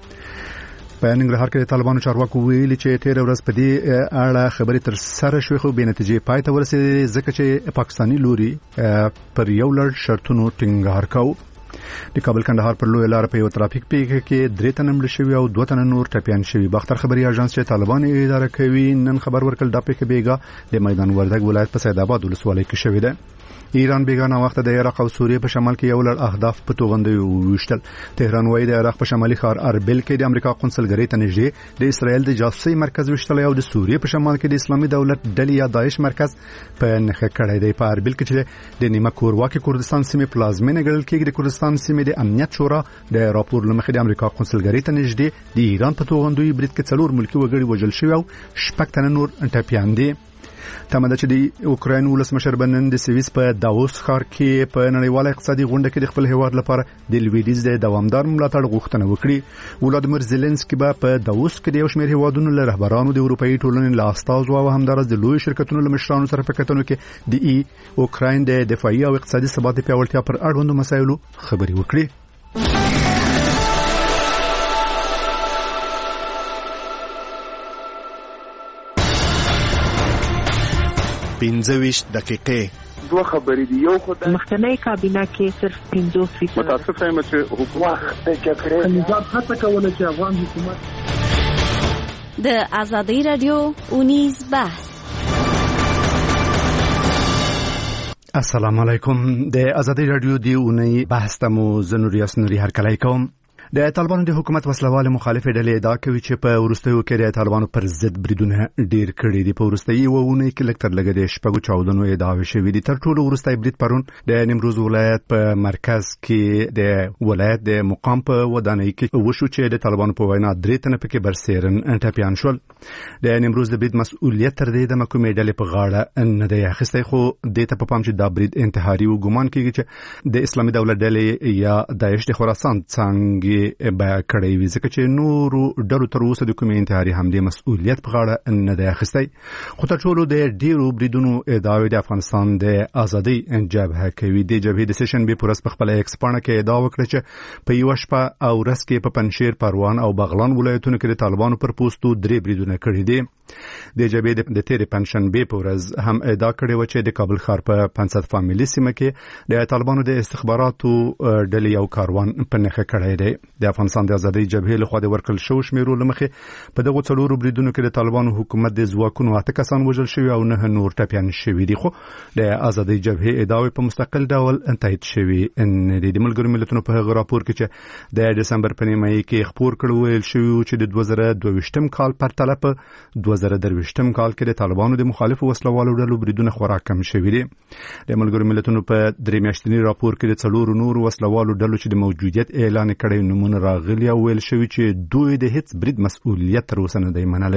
په ننګرهار کې د طالبانو چارواکو ویلي چې تیر ورځ په دې اړه خبرې تر سره شوې خو به نتیجې پای ته ورسېدې ځکه چې پاکستاني لوري پر یو لړ شرطونو ټینګار کاوه. د کابل کندهار پر لوی لار په یو ترافیک پیښه کې 3 تنه مړ شوي او 2 تنه نور ټپيان شوي. باختر خبري اژانس چې طالبان اداره کوي نن خبر ورکړ د پیښه بیګا د میدان وردګ ولایت په سید آباد ولسوالۍ کې شوې ده. ایران بیگانه وخت د عراق او سوریه په شمال کې یو لړ اهداف په توغندې وشتل. تهران وایي د عراق په شمالي ښار اربیل کې د امریکا قونسلګری ته نږدې د اسرائیل د جاسوسي مرکز وشتل او د سوریه په شمال کې د اسلامي دولت ډلې یا داعش مرکز په نخښه کړی دی. په اربیل کې چې د نیمه کورواکي کردستان سیمې پلازمینه ګڼل کېږي د کردستان سیمې د امنیت شورا د راپور لمخې د امریکا قونسلګری ته نږدې د ایران په توغندوی برید کې 4 ملکی وګړي وژل شوي او 6 تنه نور ټپيان دي. تمه چې د اوکراین ولسمشر بنن د سویس په داووس ښار کې په نړیواله اقتصادي غونډه کې د خپل هیواد لپاره د لویدیز د دوامدار ملاتړ غوښتنه وکړي. ولادیمیر زيلنسکي په داووس کې د یو شمېر هیوادونو له رهبرانو د اروپאי ټولنې له استازو او همدارس د لوی شرکتونو له مشرانو سره په کتنو کې د اوکراین د دفاعي او اقتصادي ثبات پیاوړتیا پر اړوندو مسایلو خبرې وکړي. 15 دقیقې دوه خبرې دي. یو خدای مخکنی کابینه کې صرف 50% متاسف یم چې حکومت د جګړې نظام هڅه کوله چې افغان حکومت د ازادي رادیو اونیز بحث. السلام علیکم. د ازادي رادیو دی اونۍ بحث ته مو زنوریاس نوري هرکلی کوم. د طالبانو د حکومت وسلواله مخالفه ډلې ادعا کوي چې په ورستیو کې د طالبانو پر ضد بریدونه ډیر کړي دي. په ورستیو وونه کې لکتر لګې د شپږو چاودنو ادعا شوې دي. تر ټولو ورستای برید پرون د نیمروز ولایت په مرکز کې د ولایت د مقام په ودانۍ کې وشو چې د طالبانو په وینا 3 تنه پکې برسېرن ټپيان شول. د نیمروز د برید مسؤلیت تر دې د محکمې ډلې په غاړه نه دی اخیستی خو د ته په پام چې دا برید انتحاري او ګمان کیږي چې د اسلامي دولت ډلې یا داعش د خراسان څنګه بیا کړی وي ځکه چې نورو ډلو تر اوسه د کومې انتحاري حملې مسؤلیت په غاړه نه دی اخیستی. خو تر ټولو د ډیرو بریدونو ادعاوې د افغانستان د ازادۍ جبهه کوي. د جبهې د سیشن به پرس په خپل ایکس پاڼه کې ادعا وکړه چې په یو شپه او ورځ کې په پنشیر، پروان او بغلان ولایتونو کې د طالبانو پر پوسټو 3 بریدونه کړي دي. د جبهې د تیر پنشن به پرز هم ادعا کړې و چې د کابل ښار په 500 فامیلی سیمه کې د طالبانو د استخباراتو ډلې یو کاروان په نخښه کړی دی. د افغانستان د ازادۍ جبهې له خوا د ورکل شو شمیرو لمخې په دغه 4 بریدونو کې د طالبانو حکومت د ځواکونو 8 کسان وژل شوي او 9 نور ټپيان شوي دي. خو د ازادۍ جبهې ادعاوې په مستقل ډول تایید شوي ان د ملګرو ملتونو په هغه راپور کې چې د دسمبر په نیمه کې خبر کړو ویل شوی چې د 2022م کال پر تله په 2023م کال کې د طالبانو د مخالفو وسلوالو ډلو بریدونه خورا کم شوي دي. د ملګرو ملتونو په 3 میاشتنی راپور کې د 4 نور وسلوالو ډلو چې د موجودیت اعلان کړي نمونه راغلي او ویل شوی چې دوی د هیڅ برید مسؤلیت تر اوسه نه دی منلی.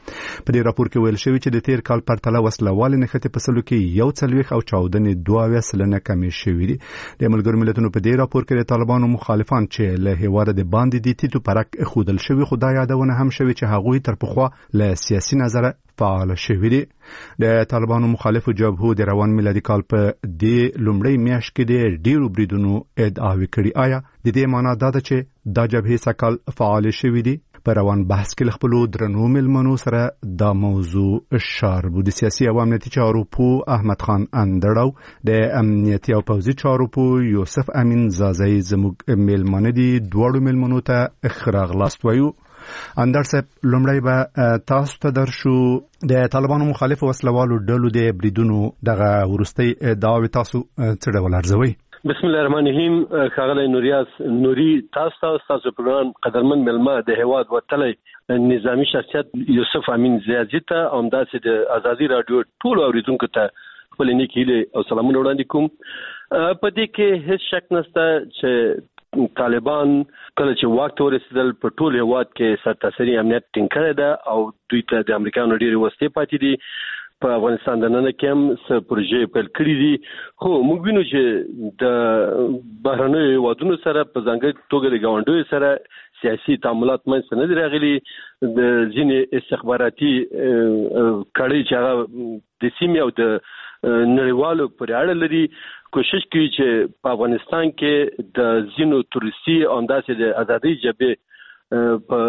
په دې راپور کې ویل شوی چې د تیر کال پرتله وسلوال نښتې په سلو کې 140 او چاودنې 22% کمې شوې دي. د ملګرو ملتونو په دې راپور کې د طالبانو مخالفان چې له هیواد د باندې دي تیتو پرک خودل شوی، خدای یادونه هم شوی چې هغوی تر پخوا له سیاسي نظره فعال شوی دي. د طالبانو مخالفو جبهو د روان میلادي کال په دې لومړی میاشت کې د ډیرو بریدونو ادعاوې کړي. آیا د دې معنا دا ده چې دا جبهې سکل فعال شوی دي؟ په روان بحث کې خپل درنو ملمنو سره دا موضوع شاربو. د سیاسي او امنیتي چارو پو احمد خان اندړو، د امنیتي او پوځي چارو پو یوسف امین زازای زموږ ملمنه دي. دوړو ملمنو ته اخراغ لاست وایو. اندر صاحب لومړی به تاسو ته درشو د طالبانو مخالف وسلوالو ډلو د بریدونو دغه ورستي ادعاوې تاسو څه ډول ارزوي؟ بسم الله الرحمن الرحیم. ښاغلی نوریاس نوري، تاسو پروګرام قدرمن ملما د هواد وتلی نظامی شخصیت یوسف امین زیازی ته همداسې د ازادي رادیو ټول اوریدونکو ته خپل نیک هیلې او سلامونه وړاندې کوم. په دې کې هیڅ شک نشته چې طالبان کله چې واک ته ورسېدل په ټول هیواد کې سرتاسري امنیت ټینګ کړی ده او دوی ته د امریکایانو ډېرې وسلې پاتې دي. په افغانستان دننه کې هم څه پروژې پیل کړي دي، خو موږ وینو چې د بهرنیو هیوادونو سره په ځانګړې توګه د ګاونډیو سره سیاسي تعاملات منځته نه دي راغلي. د ځینې استخباراتي کړۍ چې هغه د سیمې او د نړیوالو پورې اړه لري کوشش کوي چې په افغانستان کې د ځینو تروریستي او همداسې د ازادۍ جبهې په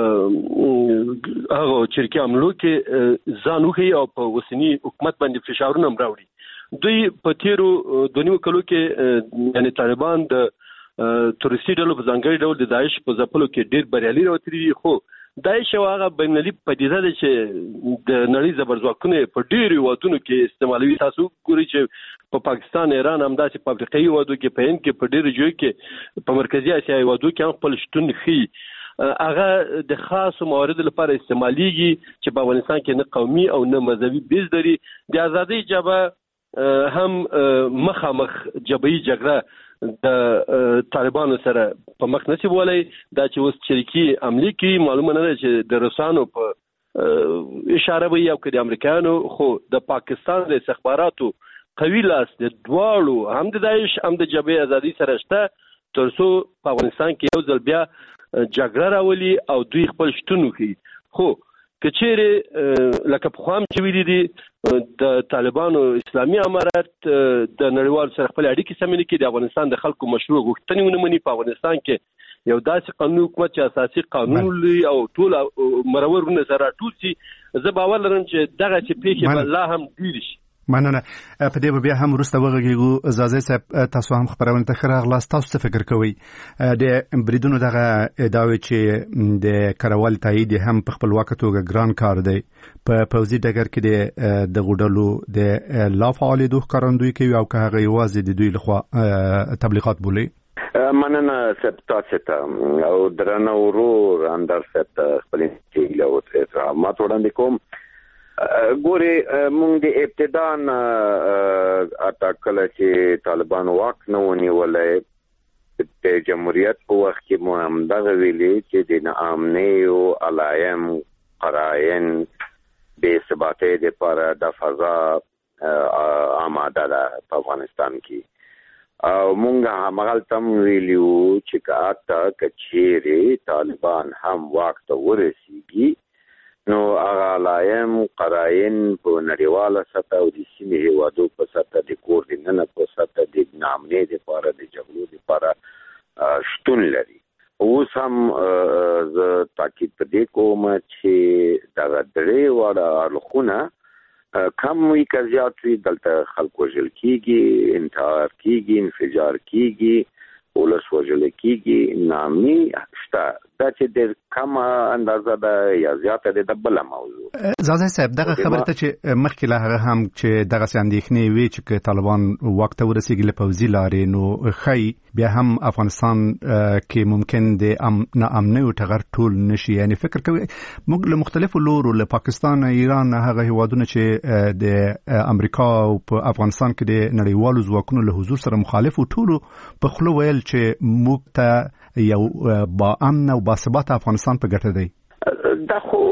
هغه چریکي حملو کې ځان وښیي او په اوسني حکومت باندې فشارونه هم راوړي. دوی په تیرو 2.5 کلو کې یعنی طالبان د تروریستي ډلو په ځانګړي ډول د داعش په ځپلو کې ډېر بریالي راوتلي دي. خو داعش هغه بینالمللي پدیده ده چې د نړۍ زبرځواکونه په ډېرو هیوادونو کې استعمالوي. تاسو ګورئ چې په پاکستان، ایران، همداسې په افریقایي هیوادو کې، په هند کې، په ډېرو ځایو کې، په مرکزي اسیا هیوادو کې هم خپل شتون ښیي. هغه د خاصو مواردو لپاره استعمالیږي چې په افغانستان کې نه قومي او نه مذهبي بیز لري. د ازادۍ جبهه هم مخامخ جبهي جګړه د طالبانو سره په مخ نشي بولای. دا چې اوس چریکي عملی کوي معلومه نه ده چې د روسانو په اشاره وي او که د امریکایانو، خو د پاکستان د استخباراتو قوي لاس د دواړو هم د داعش هم د جبهې ازادي سره شته تر څو په افغانستان کې یو ځل بیا جګړه راولي او دوی خپل شتون وکړي. خو که چیرې لکه پخوا هم چې ویلي دي د طالبانو اسلامي امارت د نړیوالو سره خپل اړیکې سمې نه کړي، د افغانستان د خلکو مشروع غوښتنې ونه مني، په افغانستان کې یو داسې قانوني حکومت چې اساسي قانون لري او ټول مرورونه سره ټول شي، زه باور لرم چې دغه چې پیښې به لا هم ډېرې شي. مننه. په دې بیا هم وروسته وغږیږو. زازی صاحب تاسو هم خبرونه ته راغلاست، تاسو څه فکر کوئ د بریدونو دغه ادعاوې چې د کروال تایید هم په خپلواکه توګه ګران کار دی په پوځي ډګر کې د غوډلو د لا فعالیدو ښکارندویي کوي او که هغه یوازې د دوی لخوا تبلیغات بولي؟ مننه صاحب تاسو ته او درنه ورور اندر صاحب خپل کې له احترامات وړاندې کوم. ګوري مونږ د ابتدا اټاکل چې طالبان واک نه ونیولای د جمهوریت په وخت کې مو هم دغه ویلي چې د ناامنۍ او علایم قراین بې ثباتۍ لپاره د فضا آماده ده په افغانستان کې او مونږ همغلته هم ویلي وو چې که چیرې طالبان هم واک ته ورسیږي نو هغه علایم قراین په نړیواله سطح او د سیمې هیوادو په سطح د کور دننه په سطح د ناامنۍ لپاره د جګړو لپاره شتون لري. اوس هم زه تاکید په دې کوم چې دغه درې واړه اړخونه کم وي که زیات وي، دلته خلک وژل کېږي، انتحار کېږي، انفجار کېږي، ولس وژل کېږي، ناامني شته. دا چې د کم اندازه ده یا زیاته ده د بله موضوع. زازی صاحب دغه خبره ته چې مخکې له هغه هم چې دغسې اندېښنې وي چې که طالبان واک ته ورسېږي له پوځي لارې نو ښایي بیا هم افغانستان کې ممکن د ناامنیو ټغر ټول نشي. یعنی فکر کوي موږ له مختلفو لورو له پاکستان، ایران، هغه هیوادونه چې د امریکا او په افغانستان کې د نړیوالو ځواکونو له حضور سره مخالف وو، ټولو په خوله ویل چې موږ ته یو با امن او با ثبات افغانستان په ګټه دی. دا خو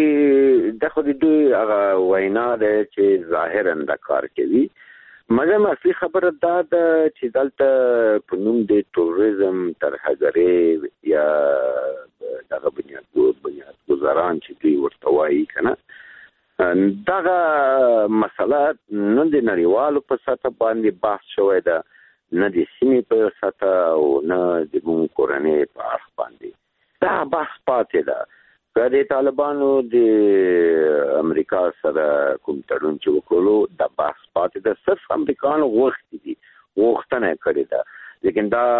د دوی هغه وینا ده چې ظاهرا د کار کوي، مګر اصلي خبره دا ده چې دلته په نوم د توریزم ترهګري یا دغه بنیادګذاران چې دوی ورته وایي کنه، دغه مسله نه د نړیوالو په سطح باندې بحث شوی ده، نه د سیمې په سطح او نه د موږ کورنۍ په اړخ باندې دا بحث پاتې ده. که د طالبانو د امریکا سره کوم تړون چې وکړلو دا بحث پاتې ده، صرف امریکایانو غوښتنه کړې ده، لیکن دا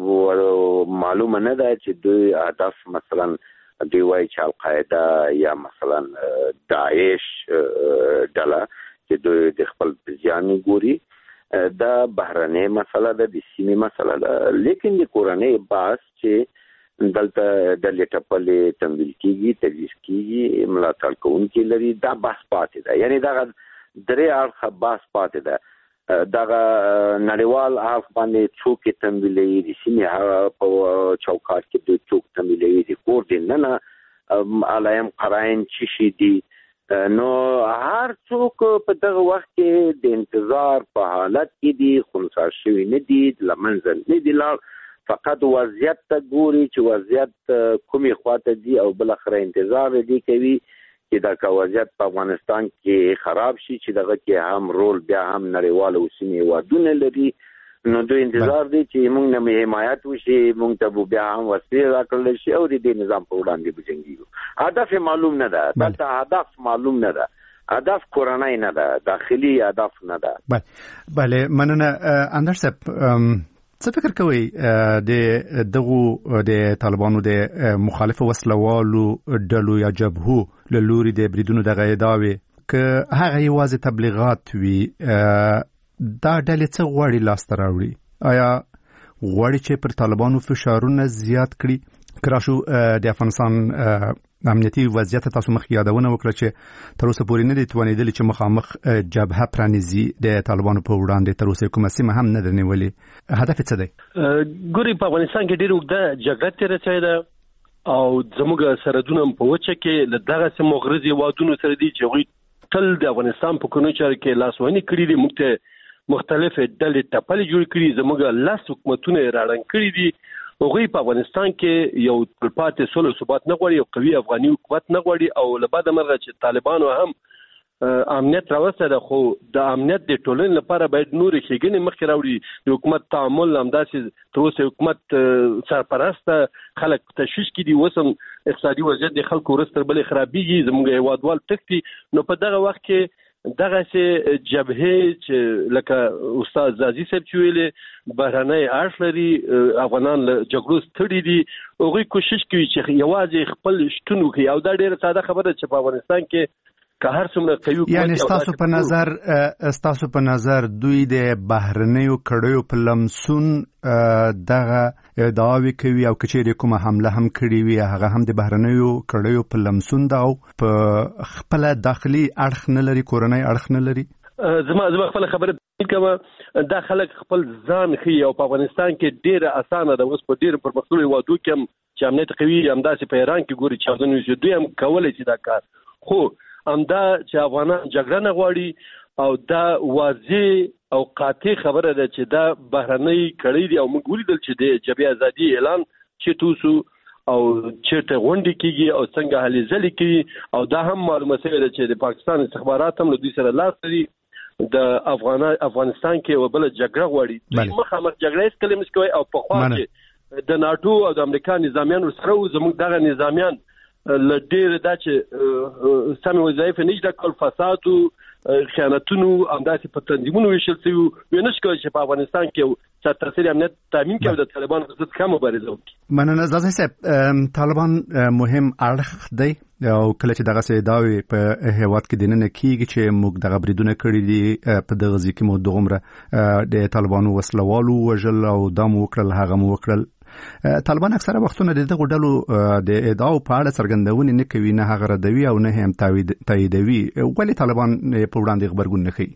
معلومه نه ده چې دوی هدف مثلا دوی وایي چې القاعده یا مثلا داعش ډله چې دوی د خپل زیان ګوري، دا بهرنۍ مسله ده، د سیمې مسله ده، لیکن د کورنۍ بحث چې دلته ډلې ټپلې تمویل کیږي، تجهیز کیږي، ملاتړ کوونکي لري، دا بحث پاتې ده. یعنی دغه درې اړخه بحث پاتې ده. دغه نړیوال اړخ باندې څوک تمویلوي، د سیمې هغه په چوکاټ کې دوی څوک تمویلوي، د کور دننه علایم قراین څه شي دي، نو هر څوک په دغه وخت کې د انتظار په حالت کې دي، خنثی شوي نه دي، له منځه نه دي لاړ، فقط وضعیت ته ګوري چې وضعیت کومې خواته دي او بالاخره انتظار دي کوي چې دا وضعیت په افغانستان کې خراب شي، چې دغه کې هم رول بیا هم نړیوال او سیمې وادونه لري، نو دوی انتظار دي چې موږ نه حمایت وشي، موږ ته بیا هم وسیله راکړل شي او د دې نظام په وړاندې بجنګیږو. هدف معلوم نه ده، دلته هدف معلوم نه ده، هدف کورنۍ نه ده، داخلي هدف نه ده. بله مننه. اندر صاحب څه فکر کوئ د دغو د طالبانو د مخالف وسلوالو ډلو یا جبهو له لوري د بریدونو دغه ادعاوې که هغه یوازې تبلیغات وي، دا ډلې څه غواړي لاسته راوړي؟ آیا غواړي چې پر طالبانو فشارونه زیات کړي؟ که راشو د افغانستان امنیتي وضعیت تاسو مخ یادونه وکړه چې تر اوسه پورې نه دي توانېدلي چې مخامخ جبهه پرانیزي د طالبانو په وړاندې، تر اوسه کومه سیمه هم نه ده نیولې. هدف څه دی؟ ګوري په افغانستان کې ډېره اوږده جګړه تېره شوې ده او زموږ سرحدونه په وچه کې له دغسې مغرضې هېوادونو سره دي چې هغوی تل د افغانستان په کورنیو چارو کې لاسوهنې کړي دي، موږ ته مختلفې ډلې ټپلې جوړې کړي، زموږ 10 حکومتونه یې راړنګ کړي دي. هغوی په افغانستان کې یو تلپاتې سوله او ثبات نه غواړي، یو قوي افغاني حکومت نه غواړي، او له بده مرغه چې طالبانو هم امنیت راوسته ده، خو د امنیت د ټولنې لپاره باید نورې ښېګڼې مخکې راوړي. د حکومت تعامل همداسې تر اوسه حکومت سرپرسته خلک تشویش کې دي، اوس هم اقتصادي وضعیت د خلکو ورځ تر بلې خرابېږي، زموږ هېوادوال تښتي. نو په دغه وخت کې دغسې جبهې چې لکه استاد زازي صاحب چې ویلې بهرنی اړخ لري، افغانان له جګړو ستړي دي، هغوی کوشش کوي چې یوازې خپل شتون وکړي، او دا ډېره ساده خبره ده چې په افغانستان کې که هر څومره قوي، یعنی ستاسو په نظر دوی د بهرنیو کړیو په لمسون دغه ادعاوې کوي، او که چیرې کومه حمله هم کړې وي هغه هم د بهرنیو کړیو په لمسون ده او په خپل داخلي اړخ نه لري، کورنۍ اړخ نه لري؟ زما خپل خبره کوم، دا خلک خپل ځان ښیي او په افغانستان کې ډېره اسانه ده. اوس په ډېر پرمختللو هېوادو کې هم چې امنیت قوي، همداسې په ایران کې ګوري چې دوی هم کولی شي دا کار، خو همدا چې افغانان جګړه نه غواړي، او دا واضح او قاطع خبره ده چې دا بهرنۍ کړۍ دي، او موږ ولیدل چې د جبهې ازادي اعلان چې توسو او چیرته غونډې کیږي او څنګه هلې ځلې کوي، او دا هم معلومه شوې ده چې د پاکستان استخبارات هم له دوی سره لاس لري، د افغانستان کې یوه بله جګړه غواړي. دوی مخامخ جګړه هېڅکله نشي کوی، او پخوا چې د ناټو او د امریکا نظامیان ورسره وو، زموږ دغه نظامیان له ډېره دا چې سمې وظایفې نه اجرا کول، فساد و خیانتونو همداسې په تنظیمونو ویشل شوي وو، دوی نشي کولی چې په افغانستان کې سرتاسري امنیت تامین کړي او د طالبانو په ضد ښه مبارزه وکړي. مننه زازي صاحب. طالبان مهم اړخ دی، او کله چې دغسې ادعاوې په هېواد کې دننه کېږي چې موږ دغه بریدونه کړي دي، په دغه ځای کې مو دغومره د طالبانو وسلوالو وژل او دا مو وکړل هغه مو وکړل، طالبان اکثره وختونه د دغو ډلو د ادعاو په اړه څرګندونې نه کوي، نه هغه ردوي او نه هم تاییدوي. ولې طالبان په وړاندې غبرګون نه کوي؟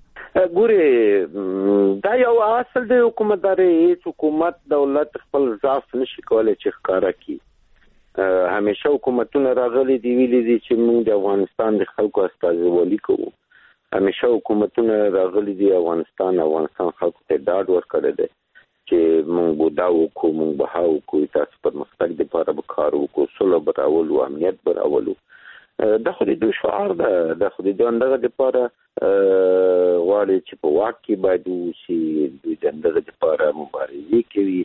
ګورې دا یو اصل د حکومتدارۍ، هیڅ حکومت دولت خپل ضعف نشي کولی چې ښکاره کړي. همیشه حکومتونه راغلي دی ویلي دي چې موږ د افغانستان د خلکو استازولي کوو. همیشه حکومتونه راغلي دي افغانستان خلکو ته ډاډ ورکړی دی چې موږ دا وکړو، موږ به ها وکړو، تاسو پرمختګ لپاره به کار وکړو، سوله به راولو، امنیت به راولو. دا خو د دوی شعار ده، دا خو د دوی اندغه لپاره غواړي چې په واک کې باید اوسي، دوی د اندغه لپاره مبارزې کوي.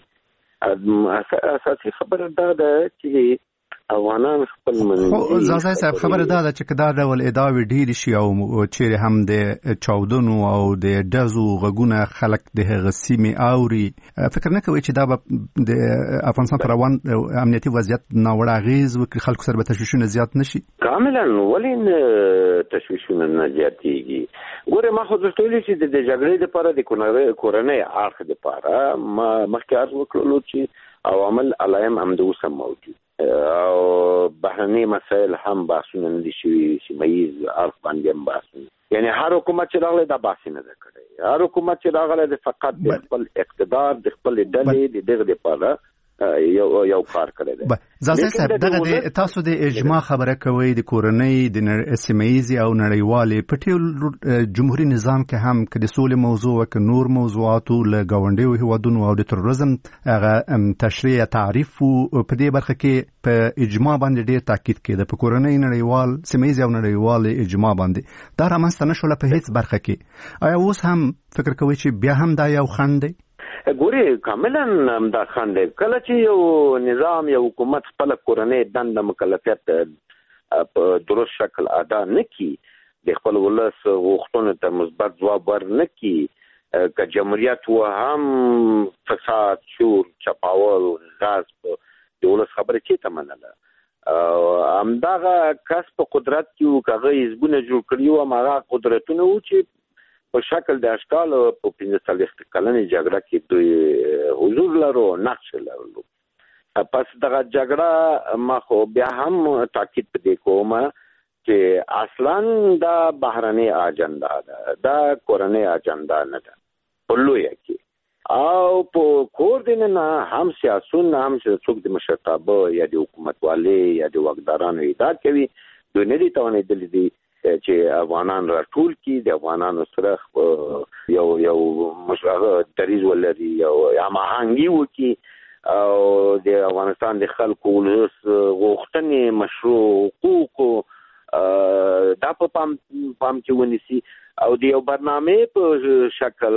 اساسي خبره دا ده چې افغانان خپل خو زازای صاحب خبره دا ده چې که دا ډول ادعاوې ډېرې شي او چیرې هم د چاودنو او د ډزو غږونه خلک د هغه سیمې اوري، فکر نه کوي چې دا به د افغانستان پر روان امنیتي وضعیت ناوړه اغېز وکړي، خلکو سره به تشویشونه زیات نه شي؟ کاملا ولې تشویشونه نه زیاتېږي؟ ګوره ما خو درته ویلي چې د جګړې لپاره د کورنۍ اړخ لپاره ما مخکې عرض وکړلو چې عوامل علایم همدوسه موجود او بهرني مسایل هم بحثونه نه دي شوي، سیمه ییز اړخ باندې هم بحثونه. یعنی هر حکومت چې راغلی دا بحث نه ده کړی، هر حکومت چې راغلی د فقط د خپل اقتدار د خپل ډلې د دغه لپاره یو کار کړی دی. زازای صاحب دغه تاسو د اجماع خبره کوي د کورنۍ د سیمه ییزې او نړیوالې په ټول جمهوریت نظام کې هم که د سولې موضوع او که نور موضوعاتو له ګاونډیو هیوادونو او د تروریزم هغه تشریح تعریف په دې برخه کې په اجماع باندې ډېر تاکید کېده، په کورنۍ نړیوال سیمه ییزې او نړیوال اجماع باندې دا رامنځته نه شوله په هیڅ برخه کې. آیا اوس هم فکر کوئ چې بیا هم دا یو خنډ دی؟ ګوري کاملا همدا خنډ دی. کله چې یو نظام یو حکومت خپل کورنۍ دنده مکلفیت په درست شکل ادا نه کړي، د خپل ولس غوښتنو ته مثبت ځواب ورنه کړي، که جمهوریت و هم فساد، شور، چپاول، غصب د ولس خبره چېرته منله؟ همدغه کس په قدرت کې و که هغه حزبونه جوړ کړي وو، هماغه قدرتونه و چې په شکل د اشکال په 45 کلنې جګړه کې دوی حضور لرو، نقش لرلو. پس دغه جګړه ما خو بیا هم تاکید پدې کوم چې اصلا دا بهرنۍ اجنډا ده، دا کورنۍ اجنډا نه ده په لویه کې. او په کور دین نه هم سیاسون هم څوک د مشرتابه یا د حکومتوالي یا د واکدارانو ادعا کوي، دوی نه دي توانېدلي دي چې افغانان راټول کړي، د افغانانو سره یو مشغله دریځ ولري، یو هماهنګي وکړي او د افغانستان د خلکو ولس غوښتنې، مشروع حقوق دا په پام کې ونیسي او د یو برنامه په شکل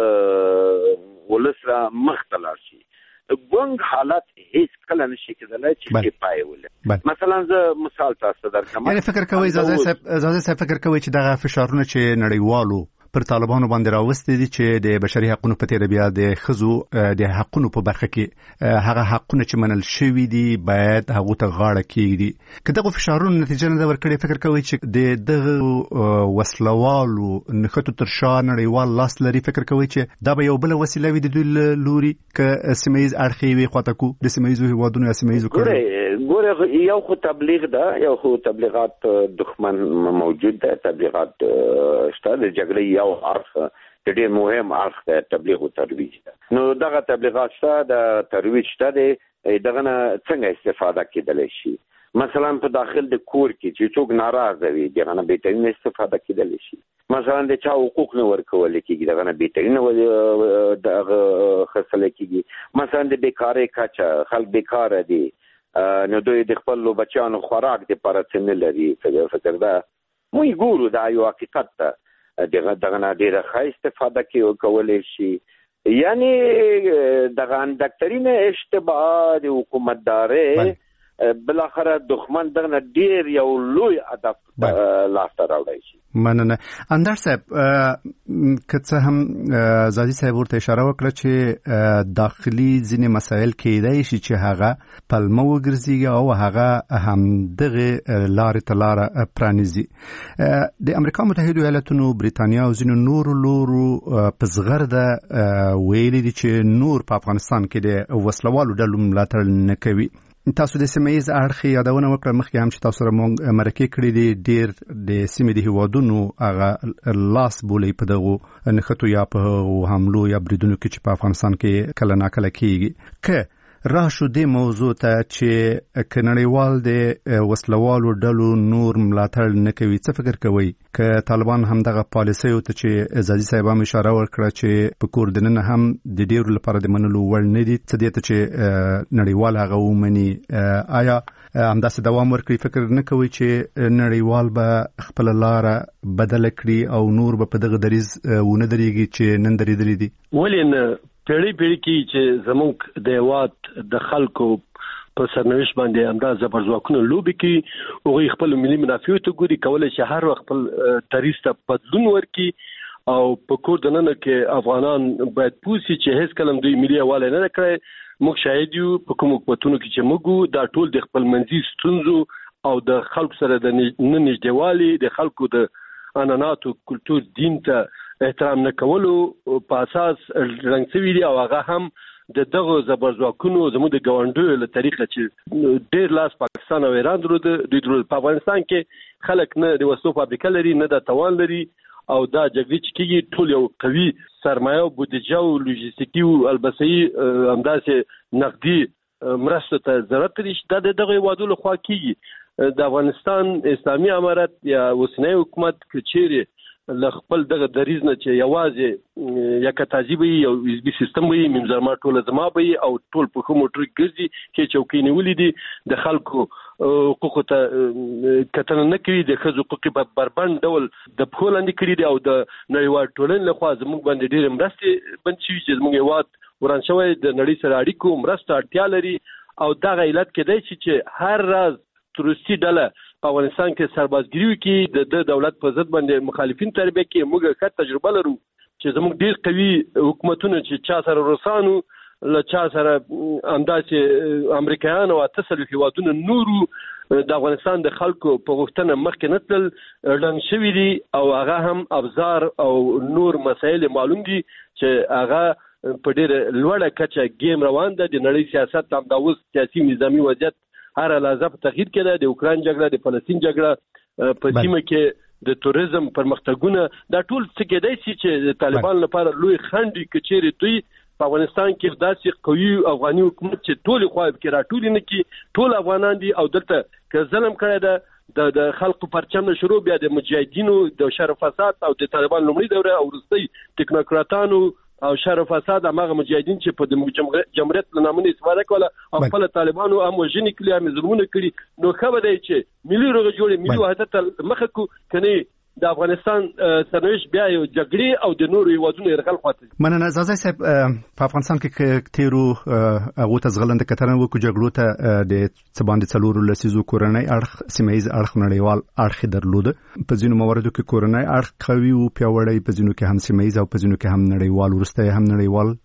ولس را مختلف شي. ګونګ حالت هیڅ کله نشي کېدلی چې پای ولري. مثلا زه مثال تاسو درکړم، یعنی فکر کوئ زازای صاحب فکر کوئ چې دغه فشارونه چې نړیوالو پر طالبانو باندې راوستي دي چې د بشري حقوقو په تیر بیا د ښځو د حقوقو په برخه کې هغه حقونه چې منل شوي دي باید هغه ته غاړه کېږدي، که دغه فشارونو نتیجه نه ده ورکړې، فکر کوئ چې د دغه وسلوالو نښتو تر شا نړیوال لاس لري؟ فکر کوئ چې دا به یو بله وسیله وي د دوی لوري که سیمه ییز اړخ یې وي خواته کو د سیمه ییزو هیوادونو یا سیمه ییزو کړو؟ ګوره یو خو تبلیغ ده، یو خو تبلیغات دښمن موجود ده، تبلیغات شته د جګړې یو اړخ د ډېر مهم اړخ د تبلیغ او ترویج ده. نو دغه تبلیغات شته، د ترویج شته دی، دغه نه څنګه استفاده کېدلی شي؟ مثلا په داخل د کور کې چې څوک ناراضه وي دغه نه بهترینه استفاده کېدلی شي. مثلا د چا حقوق نه ورکول کېږي دغه نه بهترینه دغه خرڅول کېږي. مثلا د بیکارۍ کچه، خلک بیکاره دي، نو دوی د خپل بچیانو خوراک دپاره څه نه لري. فکر ده موږ ګورو دا یو حقیقت ده، دغه نه ډېره ښه استفاده کولی شي. یعنی دغه اندکترینه اشتباه د حکومتدارۍ بالاخره دښمن دغه نه ډېر یو لوی هدف لاسته راوړی شي. مننه. اندر صاحب که څه هم زادي صاحب ورته اشاره وکړه چې داخلي ځینې مسایل کېدای شي چې هغه پلمه وګرځي او هغه همدغه لارې ته لاره پرانیزي. د امریکا متحده ایالاتونو، بریتانیا او ځینو نورو لورو په زغرده ویلي دي چې نور په افغانستان کې د وسلوالو ډلو ملاتړ نه کوي. تاسو د سیمه ییز اړخ یادونه وکړه مخکې هم چې تاسو سره موږ مرکې کړې دي، ډېر د سیمې د هیوادونو هغه لاس بولي په دغو نښتو یا په حملو یا بریدونو کې چې په افغانستان کې کله ناکله کېږي. که راشو دې موضوع ته چې کنړیوال د وسلوالو ډلو نور ملاتړ نه کوي، څه فکر کوي ک طالبان هم دغه پالیسي ته چې عزازي صاحب هم اشاره وکړه چې په کور دننه هم د ډیرو لپاره د منلو وړ نه دي، څه دې ته چې نړیوال هغه ومني، آیا همداسې دوام ورکړي؟ فکر نه کوي چې نړیوال به خپل لاره بدل کړي او نور به په دغه دریز ونه درېږي چې نن درېدلي دي؟ ولې نه پیړۍ کې چې زموږ د هېواد د خلکو په سرنوشت باندې همدا زبرځواکونه لوبې کوي، هغوی خپل ملي منافعو ته ګوري، کولی شي هر وخت خپل دریځ ته بدلون ورکړي او په کور دننه کې افغانان باید پوه شي چې هیڅ کله دوی ملي یووالی نه ده کړی. موږ شاهد یو په کومو حکومتونو کې چې موږ دا ټول د خپل منځي ستونزو او د خلکو سره د نه نږدېوالي، د خلکو د عنعناتو، کلتور، دین ته احترام نه کولو په اساس رنګ شوي دي او هغه هم د دغه زبرځواکونو زموږ د ګاونډیو له طریقه چې ډېر لاس پاکستان او ایران درلود. په افغانستان کې خلک نه د وسلو فابریکه لري، نه د توان لري او دا جګړې چې کېږي ټول یو قوي سرمایه او بودیجه او لوجستیکي او البسي همداسې نقدي مرسته ته ضرورت لري. دا د دغه هېوادو لخوا کېږي. د افغانستان اسلامي امارت یا اوسنی حکومت که چیرې له خپل دغه دریځ نه چې یوازې یکتازي به یو حزبي سیستم به ممزرما ټوله زما به او ټول په ښه موټر ګرځي کې چوکۍ نیولې دي، د خلکو حقوقو ته کتنه نه کوي، د ښځو حقوق په بربند ډول د پښو لاندې کړي دي او د نړیوال ټولنې لخوا زموږ باندې ډېرې مرستې بند شوي چې زموږ هېواد وران شوی د نړۍ سره اړیکو مرسته اړتیا لري او دغه علت کېدای شي چې هر راز تروریستي ډله په افغانستان کې سربازګري وکړي، د دولت په ضد باندې مخالفین تربیه کړي. موږ ښه تجربه لرو چې زموږ ډېر قوي حکومتونه چې چا سره روسانو، له چا سره همداسې امریکایانو او 48 هېوادونه نورو د افغانستان د خلکو په غوښتنه مخکې نه تلل، ړنګ شوي دي او هغه هم ابزار او نور مسایل معلوم دي چې هغه په ډېره لوړه کچه ګیم روان ده. د نړۍ سیاست هم دا اوس سیاسي نظامي وضعیت هر لحظه په تغییر کې ده. د اوکراین جګړه، د فلسطین جګړه، په سیمه کې د توریزم پرمختګونه، دا ټول څه کېدای شي چې د طالبان لپاره لوی خنډ وي که چیرې دوی په افغانستان کې داسې قوي افغاني حکومت چې ټولې خواوې پکې راټولې نه کړي، ټول افغانان دي او دلته که ظلم کړی ده د خلکو پرچم نه شروع بیا د مجاهدینو د شر فساد او د طالبان لومړۍ دوره او وروستۍ ټکنوکراتانو او شر فساد هغه مجاهدین چې په جمهوریت له نامه استفاده کوله او خپل طالبانو هم وژنې کړي، هم ظلمونه کړي. نو ښه به دی چې ملي روغه جوړې ملي وحدت ته مخه کړو، کنه د افغانستان سرنوشت بیا یو جګړې او د نورو هېوادونو یرغل خواته. مننه زازی صاحب. په افغانستان کې تیرو هغو ته زغلنده کتنه وکړو، جګړو ته د څه باندې څلورو لسیزو کورنۍ اړخ، سیمه ییز اړخ، نړیوال اړخ درلوده. په ځینو مواردو کې کورنۍ اړخ قوي او پیاوړی، په ځینو کې هم سیمه ییز او په ځینو کې هم نړیوال. وروسته هم نړیوال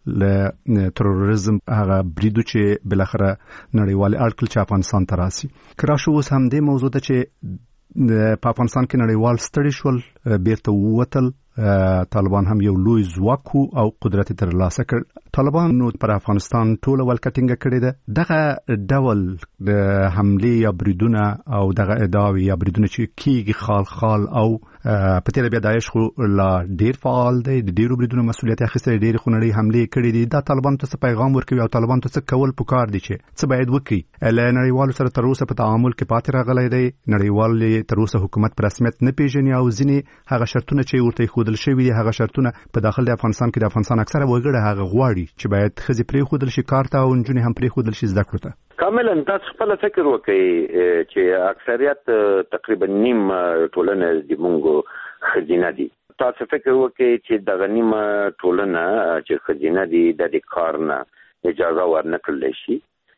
له تروریزم هغه بریدو چې بالاخره نړیوال اړخ چې افغانستان ته راسي. کراشو اوس هم د موضوع ته چې په افغانستان کې نړیوال ستړي شول، بیرته ووتل، طالبان هم یو لوی ځواک او قدرت ترلاسه کړ. طالبان نو پر افغانستان ټول ولکه ټینګه کړې ده. دغه ډول د حمله یا بریدونه او دغه ادعاوې یا بریدونه چې کیږي خال او په تیر بیا داعش خو لا ډیر فعال دی، د ډیرو بریدونو مسولیت اخیستی، ډیر خونړۍ حملې کړې دي. دا طالبان ته څه پیغام ورکوي او طالبان ته څه کول پکار دي چې څه باید وکړي؟ له نړیوالو سره تر اوسه په تعامل کې پاتې راغلی دی. نړیوال تر اوسه حکومت په رسمیت نه پیژني او ځینې هغه شرطونه چې ورته ښودل شوي دي، هغه شرطونه په داخل د افغانستان کې د افغانستان اکثره وګړي هغه غواړي چې باید ښځې پرېښودل شي کار ته او نجونې هم پرېښودل شي زده کړو ته. کاملا تاسو خپل فکر وکړئ چې اکثریت تقریبا نیم ټولنه د مونږ خزینه دي. تاسو فکر وکړئ چې دغه نیمه ټولنه چې خزینه دي د کار نه اجازه ورنکړل شي،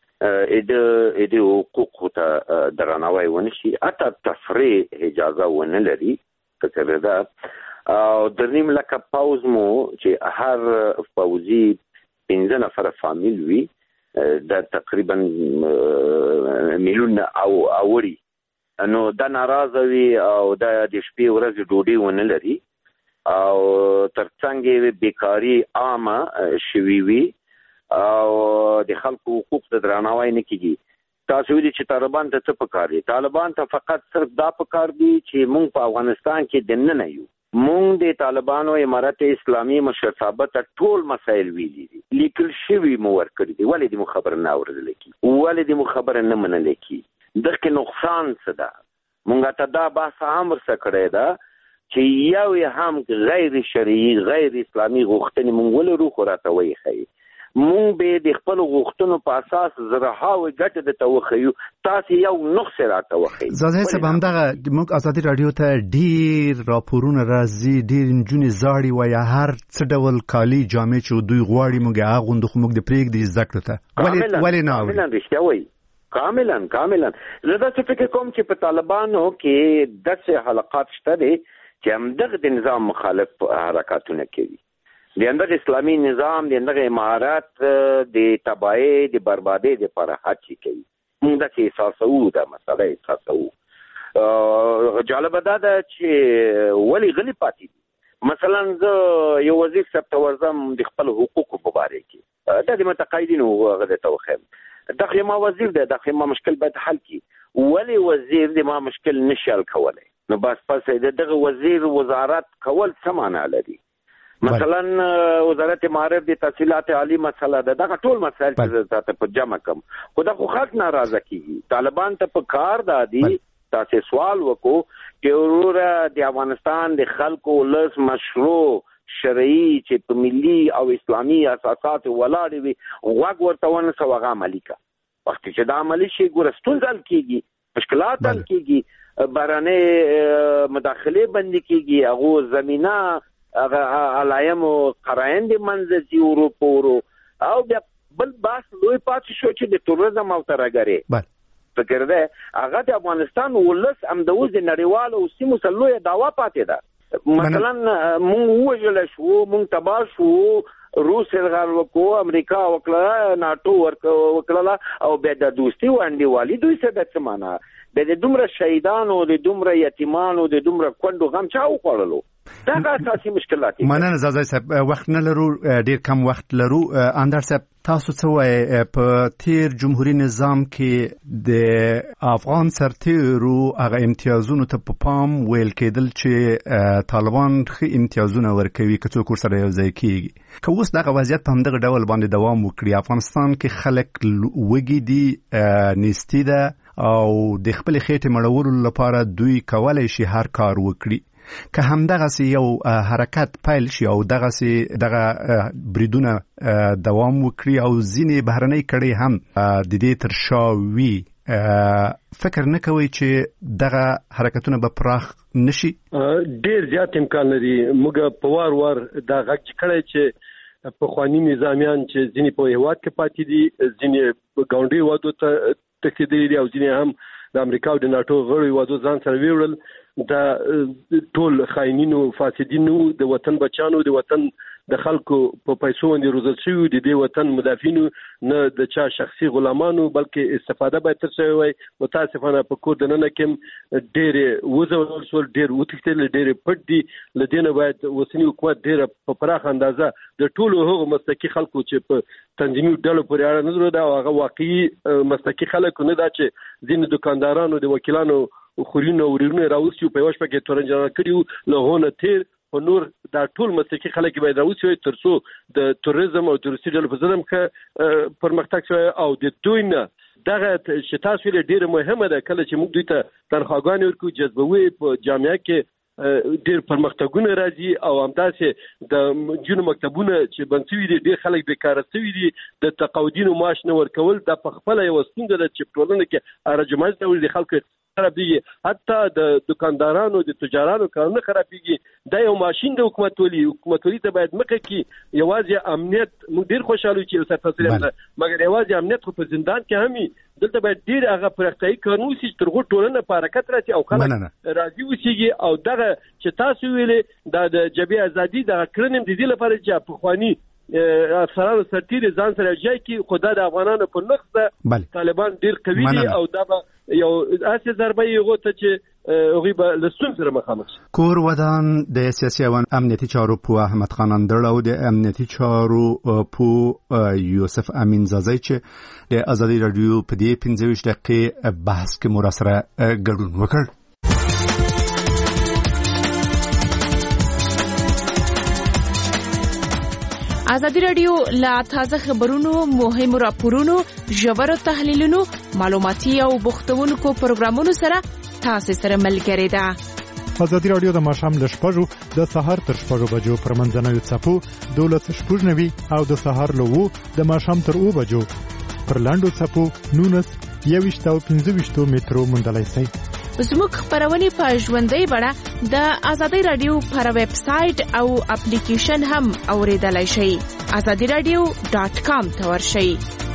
د حقوقو ته درناوی ونه شي، حتی تفریح اجازه ونه لري. فکر ده او د نیم لکه پاوز مو چې هر پاوزي 15 نفر فامیل وي، د تقریبا میلیون او اوري، نو دا ناراضه وي او د شپې ورځې ډوډۍ ونه لري او ترڅنګ بیکاری عامه شوي وي او د خلکو حقوق ته درناوی نه کیږي. تاسو ویلي چې طالبان ته څه پکار دي؟ طالبان ته فقط صرف دا پکار دي چې موږ په افغانستان کې دننه یو مونږ د طالبانو امارت اسلامي مشرصابه ته ټول مسایل ویلي دي، لیکل شوي مو ورکړي دي. ولې د مو خبر نه اورېدل کی، ولې د مو خبر نه منل کی، دغه نقصان څه ده؟ مونږ ته دا بحث هم ورسره کړی ده چې یو هم غیر شرعي غیر اسلامي غوښتنې مونږ ولرو، خو راته وایي مونږ به د خپل غوښتنو په اساس زرهاوې ګټه د توخیو، تاسو یو نقص راته وخی. زاده صاحب همدغه موږ ازادي رادیو ته ډیر راپورونه راځي، ډیر نجونې زاړي وایي هر څه ډول کالي جامې چې دوی غواړي موږ هغه غوندو خو موږ د پرېږدي زده کړو ته ولې نه اوري؟ کاملا رښتیا وایي، کاملا زه داسې فکر کوم چې په طالبانو کې داسې حلقات شته دي چې همدغه د نظام مخالف حرکاتونه کوي. د اندغه اسلامي نظام د اندغه امارات د تباہی د بربادي د پر هڅه کوي. موږ د احساسو د مسله احساسو جالب ده چې ولی غلی پاتې دي. مثلا زه یو وظیف ثبت ورزم د خپل حقوقو په اړه کې د متقاعدینو غږ ته وخم دغه ما وظیف ده، دغه ما مشکل باید حل کی. ولی وزیر د ما مشکل نشال کولای، نو بس پس دغه وزیر وزارت کول څه معنا لري؟ مثلا وزارت معارف د تحصیلات عالی مسله ده، دغه ټول مسایل چې تاسو په جمع کوم خو د خلک ناراضه کیږي. طالبان ته په کار دادي تاسو سوال وکړو چې وروره د افغانستان د خلکو لس مشروع شرعي چې په ملي او اسلامي اساسات ولاړ وي غوږ ورته ونه سوغه عملی کا. وخت چې دا عملی شي ګورستون ځل کیږي، مشکلات حل کیږي، بارانه مداخله بند کیږي، هغه زمينه علایم و قرائن دی منځ چې اروپورو او بیا بل باس لوی پاتې شو چې د توریزم او ترګری فکر ده هغه د افغانستان ولس امدوز د نړیوالو سیمو سره لوی داوا پاتې ده. مثلا مونږ وژل شو، مونږ تباه شو، روس الغال وکړو، امریکا وکړه، ناتو وکړه او بیا د دوستي وانډیوالي دوی څه د څه معنا د دومره شهیدانو د دومره یتیمانو د دومره کندو غم چا وخوړلو؟ دا اساسي مشکلات دي. مننه زاده صاحب، وخت نه لرو، ډیر کم وخت لرو. اندر صاحب تاسو څه وایي په تیر جمهوریت نظام کې د افغان سرتیرو هغه امتیازونو ته په پام ویل کېدل چې طالبان ښه امتیازونه ورکوي که څوک ورسره یو ځای کېږي، که اوس دغه وضعیت په همدغه ډول باندې دوام وکړي افغانستان کې خلک وږي دي، نیستي ده او د خپل خېټې مړولو لپاره دوی کولای شي هر کار وکړي. که همدغه یو حرکت پیل شي او دغه بریدونه دوام وکړي او ځینې بهرنۍ کړي هم د دې تر شا وي، فکر نه کوي چې دغه حرکتونه به پراخ نشي؟ ډیر زیات امکان لري. موږ په وار دا غږ کړی چې په خواني نظامیان چې ځینې په هیواد کې پاتې دي، ځینې ګاونډي هیوادو ته تښتېدلي دي او ځینې هم د امریکا او د ناتو غړو هیوادو ځان سره ویوړل. دا ټول خاینینو فاسدینو د وطن بچانو د وطن د خلکو په پیسو باندې روزل شوی د دې وطن مدافعینو نه د چا شخصي غلامانو بلکې استفاده به تر شوی وي. متاسفانه په کور د نن کې ډېر وزول سول، ډېر وتښتل، ډېر پټ دي. لدینه باید وسنی حکومت ډېر په پراخ اندازه د ټولو هغو مسلکي خلکو چې په تنظیمي ډلو پورې اړه نه درلوده او هغه واقعي مسلکي خلک نه دا چې ځینې دکاندارانو د وکیلانو خورینو ورینو راوستي په یوه شپه کې تورنجان کړیو له هونه تیر په نور دا ټول مسلکي خلک باید راوستي ترڅو د توریزم او تورستي ډلو په ظلم کې پرمختګ شوی او د دوی نه دغه چې تاسو ویل ډیره مهمه ده کله چې موږ دوی ته تنخواګانې ورکو جذبوي په جامعه کې ډیر پرمختګونه راځي او همداسې د جنو مکتبونه چې بنسوي دي ډیر خلک بیکاره شوي دي د تقاعدینو معاش نه ورکول د په خپل یو ستونزه ده چې ټولنه کې ارجمنت ډول دي خلک خرابېږي، حتی د دکاندارانو د تجارانو کارونه خرابېږي. دا یو ماشین د حکومتولي ته باید مخه کې یوازې امنیت موږ ډیر خوشاله چې سرتاسري مګر یوازې امنیت خو په زندان کې همي دلته باید ډیر هغه پرختایي کارونه وشي تر څو ټولنه په حرکت راشي او خلک راضي وشيږي. او دغه چې تاسو ویلې د جبهه ازادي د کړنې د دې لپاره چې په خواني افسرانو سرتیري ځان سره ځای کې خدای د افغانانو په نقص طالبان ډیر قوي دي او دا یو اساس ضربه یو ته چې هغه به لسون سره مخامخ شي. کور ودان د سیاسي او امنیتي چارو په احمد خان اندړ او د امنیتي چارو په یوسف امین زازی چې د ازادي رادیو په دې 15 دقیقې بحث کې مراسله ګډون وکړ. ازادي رادیو لا تازه خبرونو، مهمو راپورونو، ژورو تحلیلونو، معلوماتي او بوختونکو پروګرامونو سره تاسو سره ملګری ده. ازادي رادیو د ماښام له 6 د سهار تر 6 بجو پر منځنوي څپو 12:90 او د سهار له 2 د ماښام تر 2 بجو پر لاندو څپو 19:25 مترو مندلای شي. زموږ خبرونه په ژوندۍ بڼه د ازادي رادیو پر ویب سټ او اپلیکیشن هم اوریدلای شئ. azadiradio.com ته ورشئ.